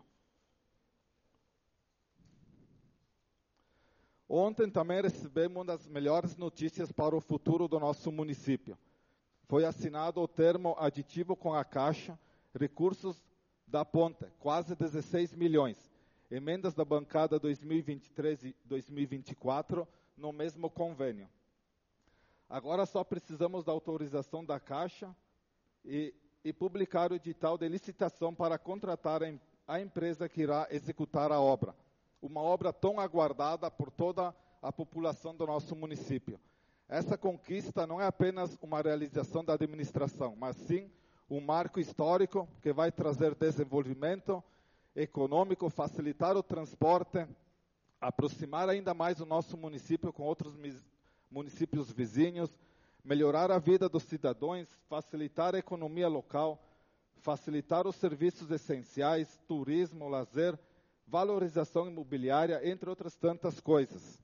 Ontem também recebemos uma das melhores notícias para o futuro do nosso município. Foi assinado o termo aditivo com a Caixa, recursos da ponte, quase dezesseis milhões. Emendas da bancada dois mil e vinte e três e dois mil e vinte e quatro no mesmo convênio. Agora só precisamos da autorização da Caixa e, e publicar o edital de licitação para contratar a, a empresa que irá executar a obra. Uma obra tão aguardada por toda a população do nosso município. Essa conquista não é apenas uma realização da administração, mas sim um marco histórico que vai trazer desenvolvimento econômico, facilitar o transporte, aproximar ainda mais o nosso município com outros municípios vizinhos, melhorar a vida dos cidadãos, facilitar a economia local, facilitar os serviços essenciais, turismo, lazer, valorização imobiliária, entre outras tantas coisas.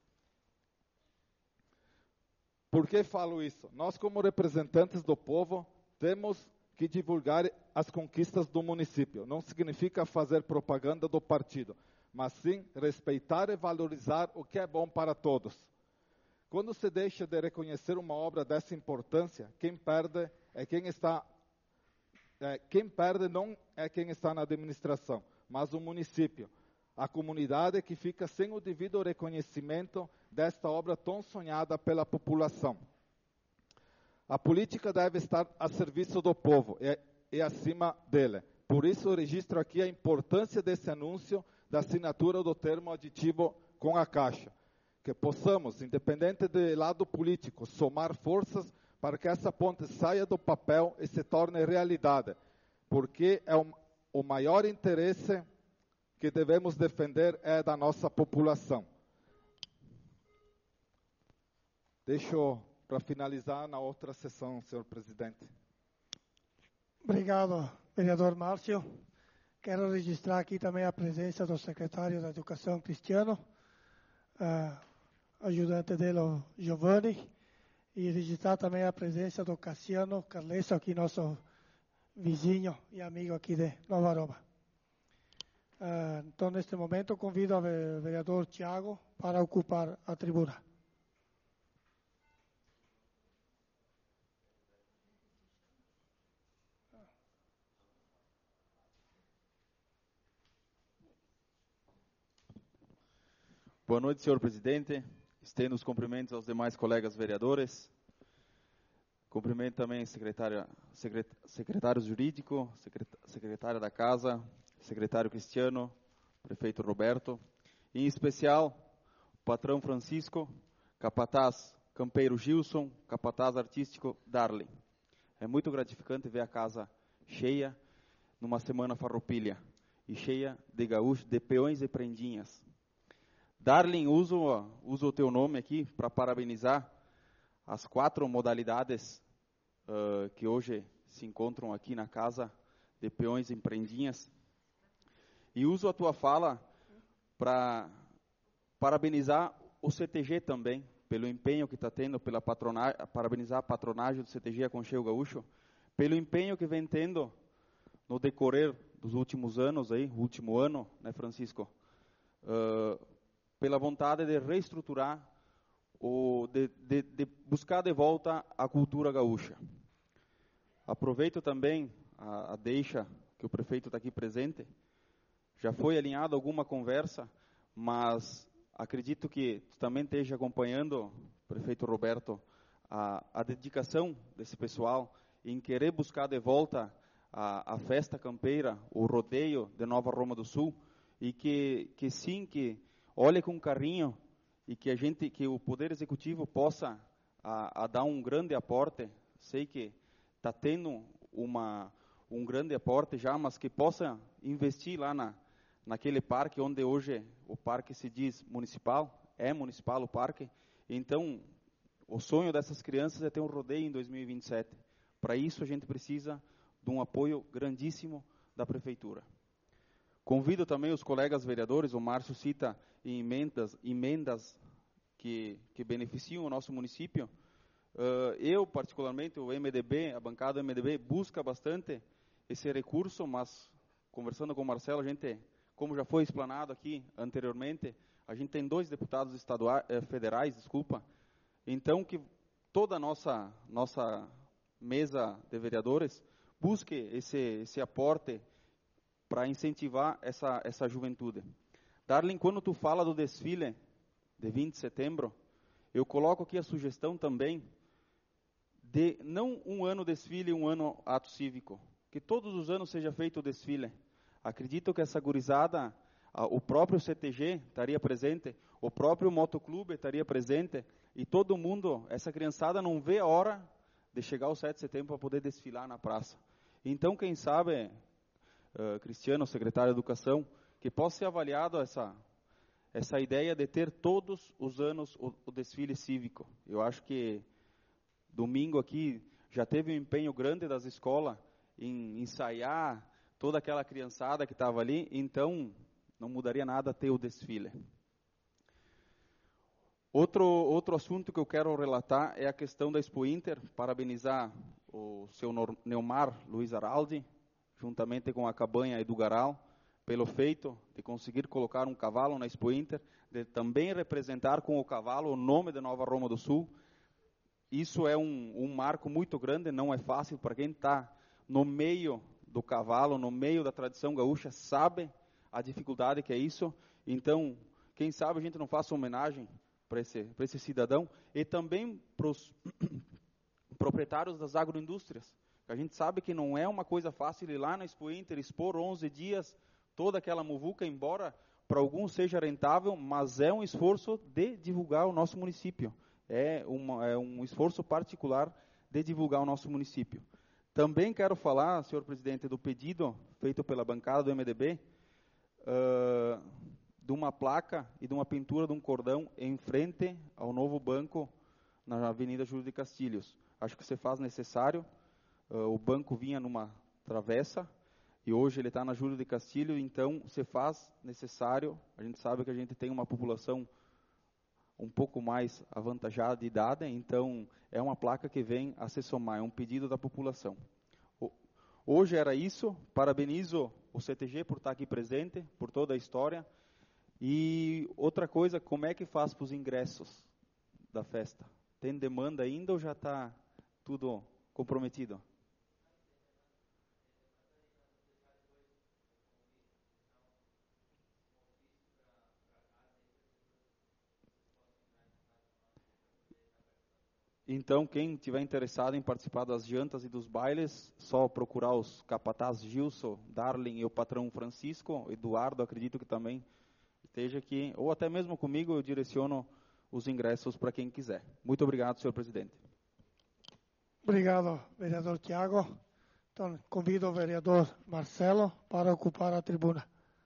Por que falo isso? Nós, como representantes do povo, temos que divulgar as conquistas do município. Não significa fazer propaganda do partido, mas sim respeitar e valorizar o que é bom para todos. Quando se deixa de reconhecer uma obra dessa importância, quem perde é quem está, é, quem perde não é quem está na administração, mas o município, a comunidade que fica sem o devido reconhecimento desta obra tão sonhada pela população. A política deve estar a serviço do povo e, e acima dele. Por isso, eu registro aqui a importância desse anúncio da assinatura do termo aditivo com a Caixa. Que possamos, independente do lado político, somar forças para que essa ponte saia do papel e se torne realidade, porque é o, o maior interesse que devemos defender é da nossa população. Deixo para finalizar na outra sessão, senhor presidente. Obrigado, vereador Márcio. Quero registrar aqui também a presença do secretário da Educação, Cristiano, uh, ajudante dele, o Giovanni, e registrar também a presença do Cassiano Carlesso, aqui nosso vizinho e amigo aqui de Nova Aroma. Uh, então, neste momento, convido o vereador Tiago para ocupar a tribuna. Boa noite, senhor presidente. Estendo os cumprimentos aos demais colegas vereadores. Cumprimento também secretário, secret, secretário jurídico, secretária da Casa, secretário Cristiano, prefeito Roberto, e em especial o patrão Francisco, capataz campeiro Gilson, capataz artístico Darley. É muito gratificante ver a casa cheia numa semana farroupilha e cheia de gaúchos, de peões e prendinhas. Darley, uso, uso o teu nome aqui para parabenizar as quatro modalidades uh, que hoje se encontram aqui na casa de peões e prendinhas. E uso a tua fala para parabenizar o C T G também, pelo empenho que está tendo, pela patronagem, parabenizar a patronagem do C T G Aconchego Gaúcho, pelo empenho que vem tendo no decorrer dos últimos anos, aí, o último ano, né, Francisco? Uh, pela vontade de reestruturar, o, de, de, de buscar de volta a cultura gaúcha. Aproveito também a, a deixa que o prefeito está aqui presente. Já foi alinhada alguma conversa, mas acredito que também esteja acompanhando, prefeito Roberto, a, a dedicação desse pessoal em querer buscar de volta a, a festa campeira, o rodeio de Nova Roma do Sul, e que, que sim, que olhe com carinho e que a gente, que o Poder Executivo possa a, a dar um grande aporte. Sei que está tendo uma, um grande aporte já, mas que possa investir lá na, naquele parque onde hoje o parque se diz municipal, é municipal o parque. Então, o sonho dessas crianças é ter um rodeio em dois mil e vinte e sete. Para isso, a gente precisa de um apoio grandíssimo da Prefeitura. Convido também os colegas vereadores, o Márcio cita emendas, emendas que, que beneficiam o nosso município. Uh, eu, particularmente, o M D B, a bancada do M D B, busca bastante esse recurso, mas, conversando com o Marcelo, a gente, como já foi explanado aqui anteriormente, a gente tem dois deputados estaduais, eh, federais, desculpa, então que toda a nossa, nossa mesa de vereadores busque esse, esse aporte para incentivar essa, essa juventude. Darlene, quando tu fala do desfile de vinte de setembro, eu coloco aqui a sugestão também de não um ano desfile, um ano ato cívico, que todos os anos seja feito o desfile. Acredito que essa gurizada, o próprio C T G estaria presente, o próprio motoclube estaria presente, e todo mundo, essa criançada não vê a hora de chegar ao sete de setembro para poder desfilar na praça. Então, quem sabe, uh, Cristiano, secretário de Educação, que possa ser avaliado essa, essa ideia de ter todos os anos o, o desfile cívico. Eu acho que domingo aqui já teve um empenho grande das escolas em ensaiar toda aquela criançada que estava ali, então não mudaria nada ter o desfile. Outro, outro assunto que eu quero relatar é a questão da Expo Inter, parabenizar o seu Neumar Luiz Araldi, juntamente com a Cabanha e do Garal, pelo feito de conseguir colocar um cavalo na Expo Inter, de também representar com o cavalo o nome de Nova Roma do Sul. Isso é um, um marco muito grande, não é fácil para quem está no meio do cavalo, no meio da tradição gaúcha, sabe a dificuldade que é isso. Então, quem sabe a gente não faça homenagem para esse, para esse cidadão, e também para os proprietários das agroindústrias. A gente sabe que não é uma coisa fácil ir lá na Expo Inter, expor onze dias, toda aquela muvuca, embora para alguns seja rentável, mas é um esforço de divulgar o nosso município. É, uma, é um esforço particular de divulgar o nosso município. Também quero falar, senhor presidente, do pedido feito pela bancada do M D B, uh, de uma placa e de uma pintura de um cordão em frente ao novo banco na Avenida Júlio de Castilhos. Acho que se faz necessário. Uh, o banco vinha numa travessa e hoje ele está na Júlio de Castilhos, então se faz necessário. A gente sabe que a gente tem uma população um pouco mais avantajada de idade, então é uma placa que vem a se somar, é um pedido da população. O, hoje era isso, parabenizo o C T G por estar aqui presente, por toda a história. E outra coisa, como é que faz para os ingressos da festa? Tem demanda ainda ou já está tudo comprometido? Então, quem tiver interessado em participar das jantas e dos bailes, só procurar os capatazes Gilson, Darlin e o patrão Francisco, Eduardo, acredito que também esteja aqui, ou até mesmo comigo, eu direciono os ingressos para quem quiser. Muito obrigado, senhor presidente. Obrigado, vereador Tiago. Então, convido o vereador Marcelo para ocupar a tribuna.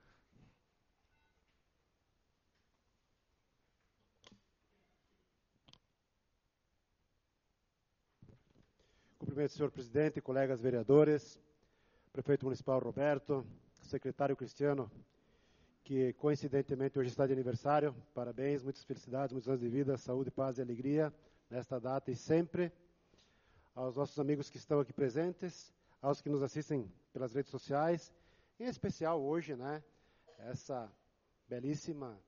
Cumprimento, senhor presidente, colegas vereadores, prefeito municipal Roberto, secretário Cristiano, que coincidentemente hoje está de aniversário. Parabéns, muitas felicidades, muitos anos de vida, saúde, paz e alegria nesta data e sempre. Aos nossos amigos que estão aqui presentes, aos que nos assistem pelas redes sociais, em especial hoje, né, essa belíssima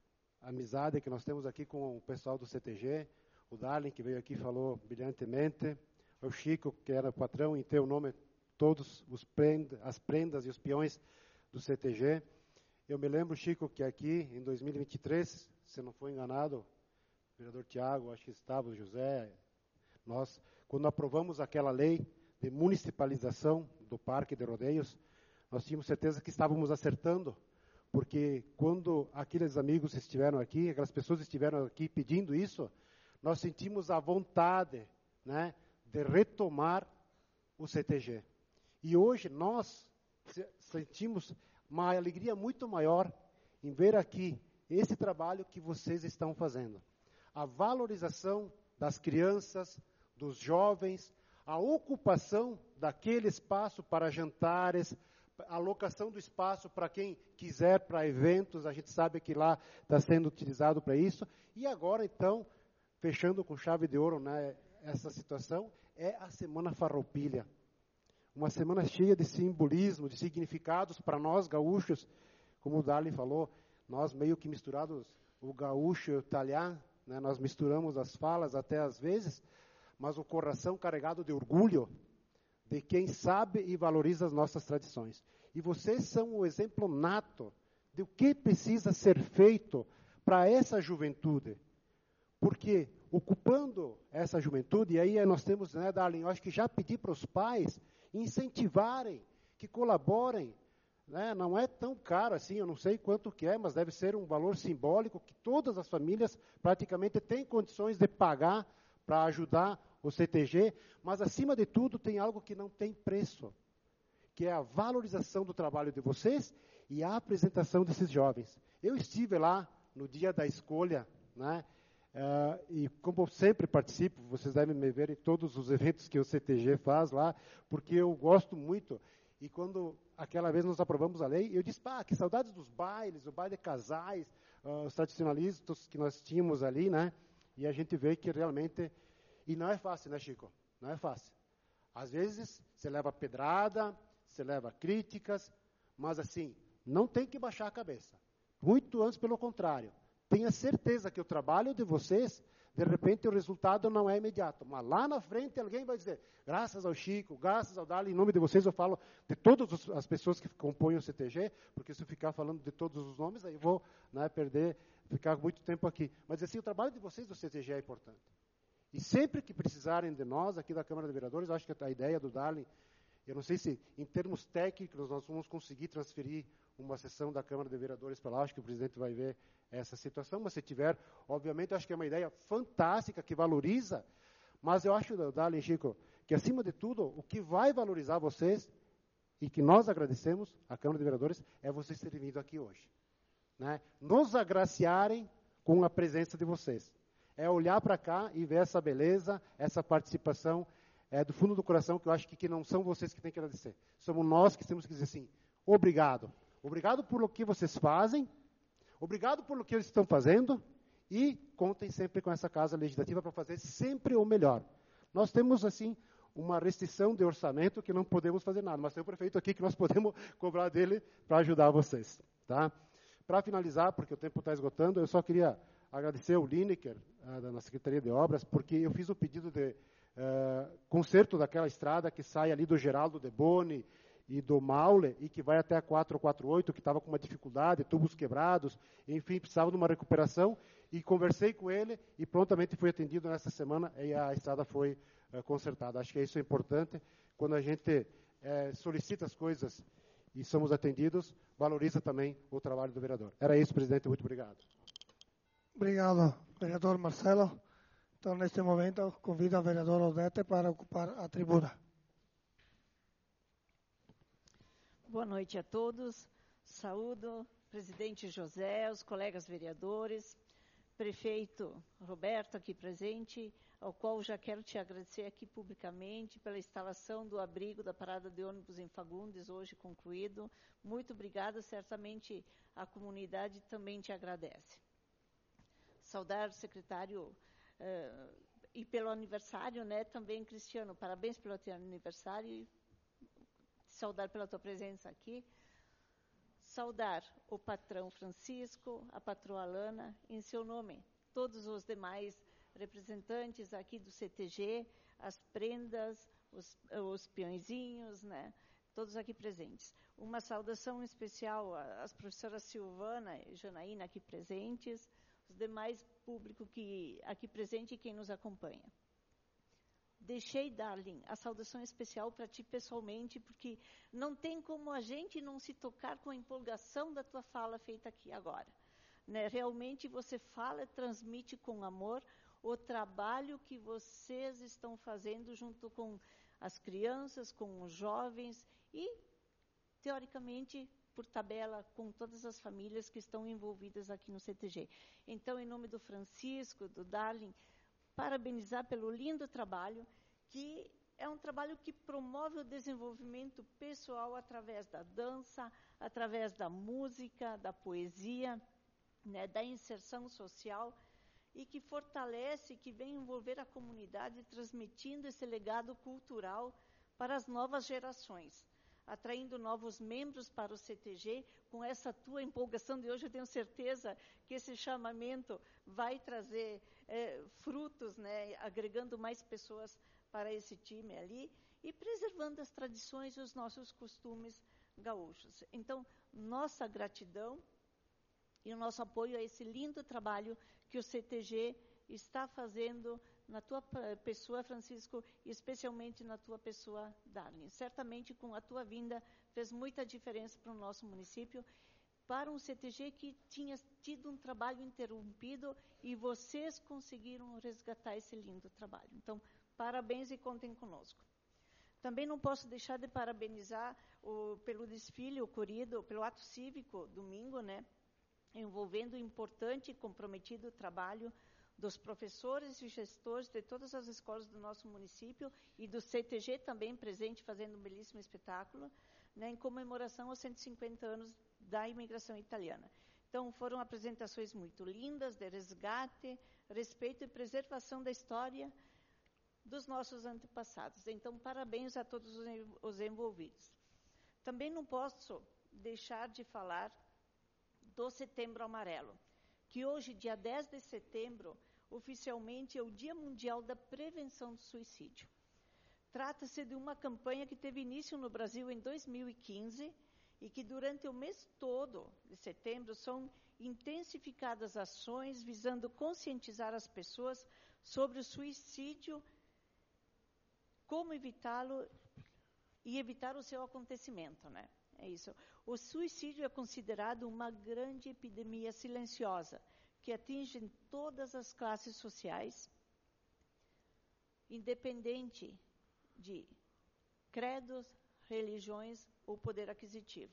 amizade que nós temos aqui com o pessoal do C T G, o Darlin, que veio aqui e falou brilhantemente, o Chico, que era o patrão, em ter o nome, todos os prenda, as prendas e os peões do C T G. Eu me lembro, Chico, que aqui em dois mil e vinte e três, se não for enganado, o vereador Tiago, acho que estava, o José, nós, quando aprovamos aquela lei de municipalização do Parque de Rodeios, nós tínhamos certeza que estávamos acertando, porque quando aqueles amigos estiveram aqui, aquelas pessoas estiveram aqui pedindo isso, nós sentimos a vontade, né, de retomar o C T G. E hoje nós sentimos uma alegria muito maior em ver aqui esse trabalho que vocês estão fazendo. A valorização das crianças, dos jovens, a ocupação daquele espaço para jantares, a alocação do espaço para quem quiser, para eventos, a gente sabe que lá está sendo utilizado para isso. E agora, então, fechando com chave de ouro, né, essa situação, é a Semana Farroupilha. Uma semana cheia de simbolismo, de significados para nós gaúchos, como o Darlin falou, nós meio que misturados, o gaúcho e o italiano, né, nós misturamos as falas até às vezes, mas o coração carregado de orgulho de quem sabe e valoriza as nossas tradições. E vocês são o exemplo nato do que precisa ser feito para essa juventude. Porque ocupando essa juventude, e aí nós temos, né, Darlin, eu acho que já pedi para os pais incentivarem, que colaborem, né, não é tão caro assim, eu não sei quanto que é, mas deve ser um valor simbólico que todas as famílias praticamente têm condições de pagar para ajudar o C T G, mas acima de tudo tem algo que não tem preço, que é a valorização do trabalho de vocês e a apresentação desses jovens. Eu estive lá no dia da escolha, né, Uh, e como eu sempre participo, vocês devem me ver em todos os eventos que o C T G faz lá, porque eu gosto muito. E quando aquela vez nós aprovamos a lei, eu disse, pá, que saudades dos bailes, o baile de casais, uh, os tradicionalistas que nós tínhamos ali, né? E a gente vê que realmente... E não é fácil, né, Chico? Não é fácil. Às vezes, você leva pedrada, você leva críticas, mas assim, não tem que baixar a cabeça. Muito antes, pelo contrário. Tenha certeza que o trabalho de vocês, de repente, o resultado não é imediato. Mas lá na frente, alguém vai dizer, graças ao Chico, graças ao Dali, em nome de vocês, eu falo de todas as pessoas que compõem o C T G, porque se eu ficar falando de todos os nomes, aí eu vou, né, perder, ficar muito tempo aqui. Mas assim, o trabalho de vocês do C T G é importante. E sempre que precisarem de nós, aqui da Câmara de Vereadores, eu acho que a ideia do Darlin, eu não sei se, em termos técnicos, nós vamos conseguir transferir uma sessão da Câmara de Vereadores para lá, acho que o presidente vai ver essa situação, mas se tiver, obviamente, eu acho que é uma ideia fantástica, que valoriza, mas eu acho, Darlin, Chico, que, acima de tudo, o que vai valorizar vocês, e que nós agradecemos, a Câmara de Vereadores, é vocês terem vindo aqui hoje. Né? Nos agraciarem com a presença de vocês. É olhar para cá e ver essa beleza, essa participação, é, do fundo do coração, que eu acho que, que não são vocês que têm que agradecer. Somos nós que temos que dizer assim, obrigado. Obrigado por o que vocês fazem, obrigado por o que eles estão fazendo, e contem sempre com essa Casa Legislativa para fazer sempre o melhor. Nós temos, assim, uma restrição de orçamento que não podemos fazer nada, mas tem o prefeito aqui que nós podemos cobrar dele para ajudar vocês. Tá? Para finalizar, porque o tempo está esgotando, eu só queria agradecer ao Lineker, uh, da Secretaria de Obras, porque eu fiz o pedido de uh, conserto daquela estrada que sai ali do Geraldo de Boni e do Maule, e que vai até a quatrocentos e quarenta e oito, que estava com uma dificuldade, tubos quebrados, enfim, precisava de uma recuperação, e conversei com ele, e prontamente fui atendido nessa semana, e a estrada foi uh, consertada. Acho que isso é importante, quando a gente uh, solicita as coisas e somos atendidos, valoriza também o trabalho do vereador. Era isso, presidente, muito obrigado. Obrigado, vereador Marcelo. Então, neste momento, convido a vereadora Odete para ocupar a tribuna. Boa noite a todos. Saúdo presidente José, os colegas vereadores, prefeito Roberto aqui presente, ao qual já quero te agradecer aqui publicamente pela instalação do abrigo da parada de ônibus em Fagundes, hoje concluído. Muito obrigada, certamente a comunidade também te agradece. Saudar o secretário uh, e pelo aniversário, né, também, Cristiano, parabéns pelo teu aniversário e saudar pela tua presença aqui. Saudar o patrão Francisco, a patroa Alana, em seu nome, todos os demais representantes aqui do C T G, as prendas, os, os peõezinhos, né, todos aqui presentes. Uma saudação especial às professoras Silvana e Janaína aqui presentes, os demais público que aqui presente e quem nos acompanha. Deixei, Darlin, a saudação especial para ti pessoalmente, porque não tem como a gente não se tocar com a empolgação da tua fala feita aqui agora. Né? Realmente você fala e transmite com amor o trabalho que vocês estão fazendo junto com as crianças, com os jovens e, teoricamente, por tabela, com todas as famílias que estão envolvidas aqui no C T G. Então, em nome do Francisco, do Darlin, parabenizar pelo lindo trabalho, que é um trabalho que promove o desenvolvimento pessoal através da dança, através da música, da poesia, né, da inserção social, e que fortalece, que vem envolver a comunidade, transmitindo esse legado cultural para as novas gerações, atraindo novos membros para o C T G. Com essa tua empolgação de hoje, eu tenho certeza que esse chamamento vai trazer é, frutos, né, agregando mais pessoas para esse time ali e preservando as tradições e os nossos costumes gaúchos. Então, nossa gratidão e o nosso apoio a esse lindo trabalho que o C T G está fazendo na tua pessoa, Francisco, e especialmente na tua pessoa, Darlin. Certamente, com a tua vinda, fez muita diferença para o nosso município, para um C T G que tinha tido um trabalho interrompido e vocês conseguiram resgatar esse lindo trabalho. Então, parabéns e contem conosco. Também não posso deixar de parabenizar o, pelo desfile ocorrido, pelo ato cívico, domingo, né, envolvendo o importante e comprometido trabalho dos professores e gestores de todas as escolas do nosso município e do C T G também presente, fazendo um belíssimo espetáculo, né, em comemoração aos cento e cinquenta anos da imigração italiana. Então, foram apresentações muito lindas, de resgate, respeito e preservação da história dos nossos antepassados. Então, parabéns a todos os envolvidos. Também não posso deixar de falar do Setembro Amarelo, que hoje, dia dez de setembro, oficialmente é o Dia Mundial da Prevenção do Suicídio. Trata-se de uma campanha que teve início no Brasil em dois mil e quinze e que durante o mês todo de setembro são intensificadas ações visando conscientizar as pessoas sobre o suicídio, como evitá-lo e evitar o seu acontecimento, né? É isso. O suicídio é considerado uma grande epidemia silenciosa que atinge todas as classes sociais, independente de credos, religiões ou poder aquisitivo.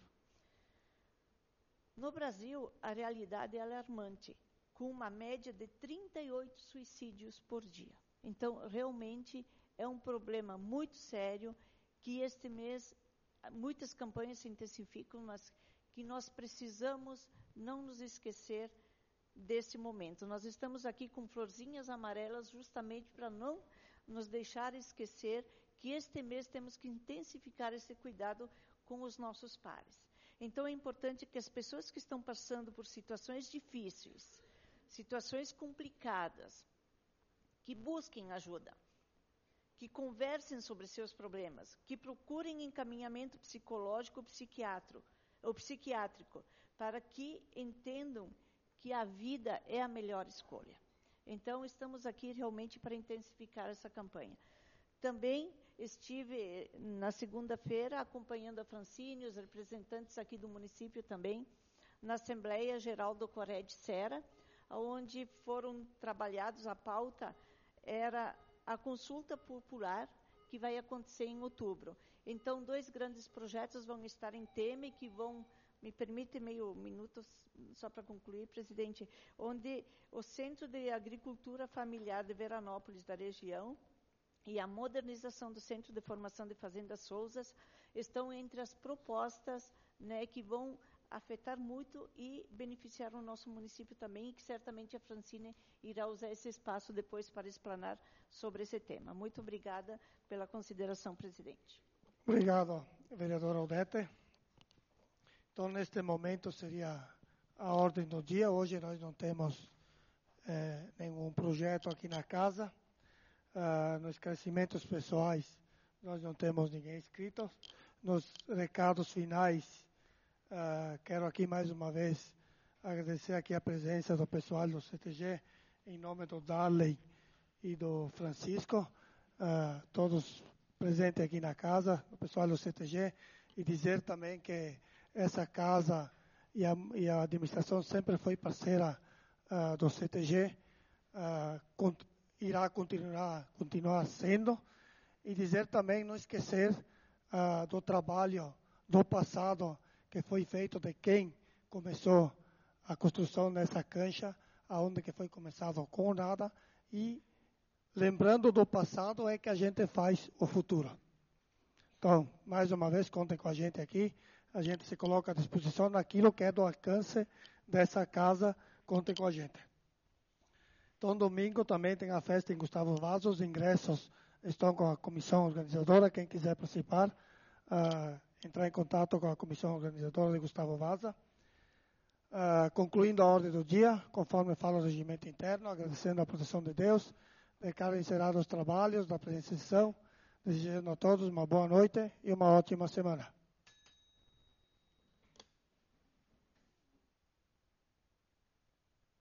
No Brasil, a realidade é alarmante, com uma média de trinta e oito suicídios por dia. Então, realmente, é um problema muito sério que este mês muitas campanhas se intensificam, mas que nós precisamos não nos esquecer desse momento. Nós estamos aqui com florzinhas amarelas justamente para não nos deixar esquecer que este mês temos que intensificar esse cuidado com os nossos pares. Então, é importante que as pessoas que estão passando por situações difíceis, situações complicadas, que busquem ajuda, que conversem sobre seus problemas, que procurem encaminhamento psicológico ou psiquiátrico, ou psiquiátrico, para que entendam que a vida é a melhor escolha. Então, estamos aqui realmente para intensificar essa campanha. Também estive na segunda-feira acompanhando a Francine, os representantes aqui do município também, na Assembleia Geral do Cored Sera, onde foram trabalhados, a pauta era a consulta popular que vai acontecer em outubro. Então, dois grandes projetos vão estar em tema e que vão, me permite meio minuto só para concluir, presidente, onde o Centro de Agricultura Familiar de Veranópolis da região e a modernização do Centro de Formação de Fazendas Souzas estão entre as propostas, né, que vão afetar muito e beneficiar o nosso município também, e que certamente a Francine irá usar esse espaço depois para explanar sobre esse tema. Muito obrigada pela consideração, presidente. Obrigado, vereadora Odete. Então, neste momento, seria a ordem do dia. Hoje nós não temos eh, nenhum projeto aqui na casa. Ah, nos crescimentos pessoais, nós não temos ninguém inscrito. Nos recados finais, Uh, quero aqui mais uma vez agradecer aqui a presença do pessoal do C T G, em nome do Darley e do Francisco, uh, todos presentes aqui na casa, o pessoal do C T G, e dizer também que essa casa e a, e a administração sempre foi parceira uh, do C T G, uh, cont irá continuar, continuar sendo, e dizer também, não esquecer uh, do trabalho do passado que foi feito de quem começou a construção dessa cancha, aonde que foi começado com nada, e lembrando do passado é que a gente faz o futuro. Então, mais uma vez, contem com a gente aqui, a gente se coloca à disposição naquilo que é do alcance dessa casa, contem com a gente. Então, domingo também tem a festa em Gustavo Vaz, os ingressos estão com a comissão organizadora, quem quiser participar, uh, entrar em contato com a comissão organizadora de Gustavo Vaza. Uh, concluindo a ordem do dia, conforme fala o regimento interno, agradecendo a proteção de Deus, declaro encerrados os trabalhos da presença, desejando a todos uma boa noite e uma ótima semana.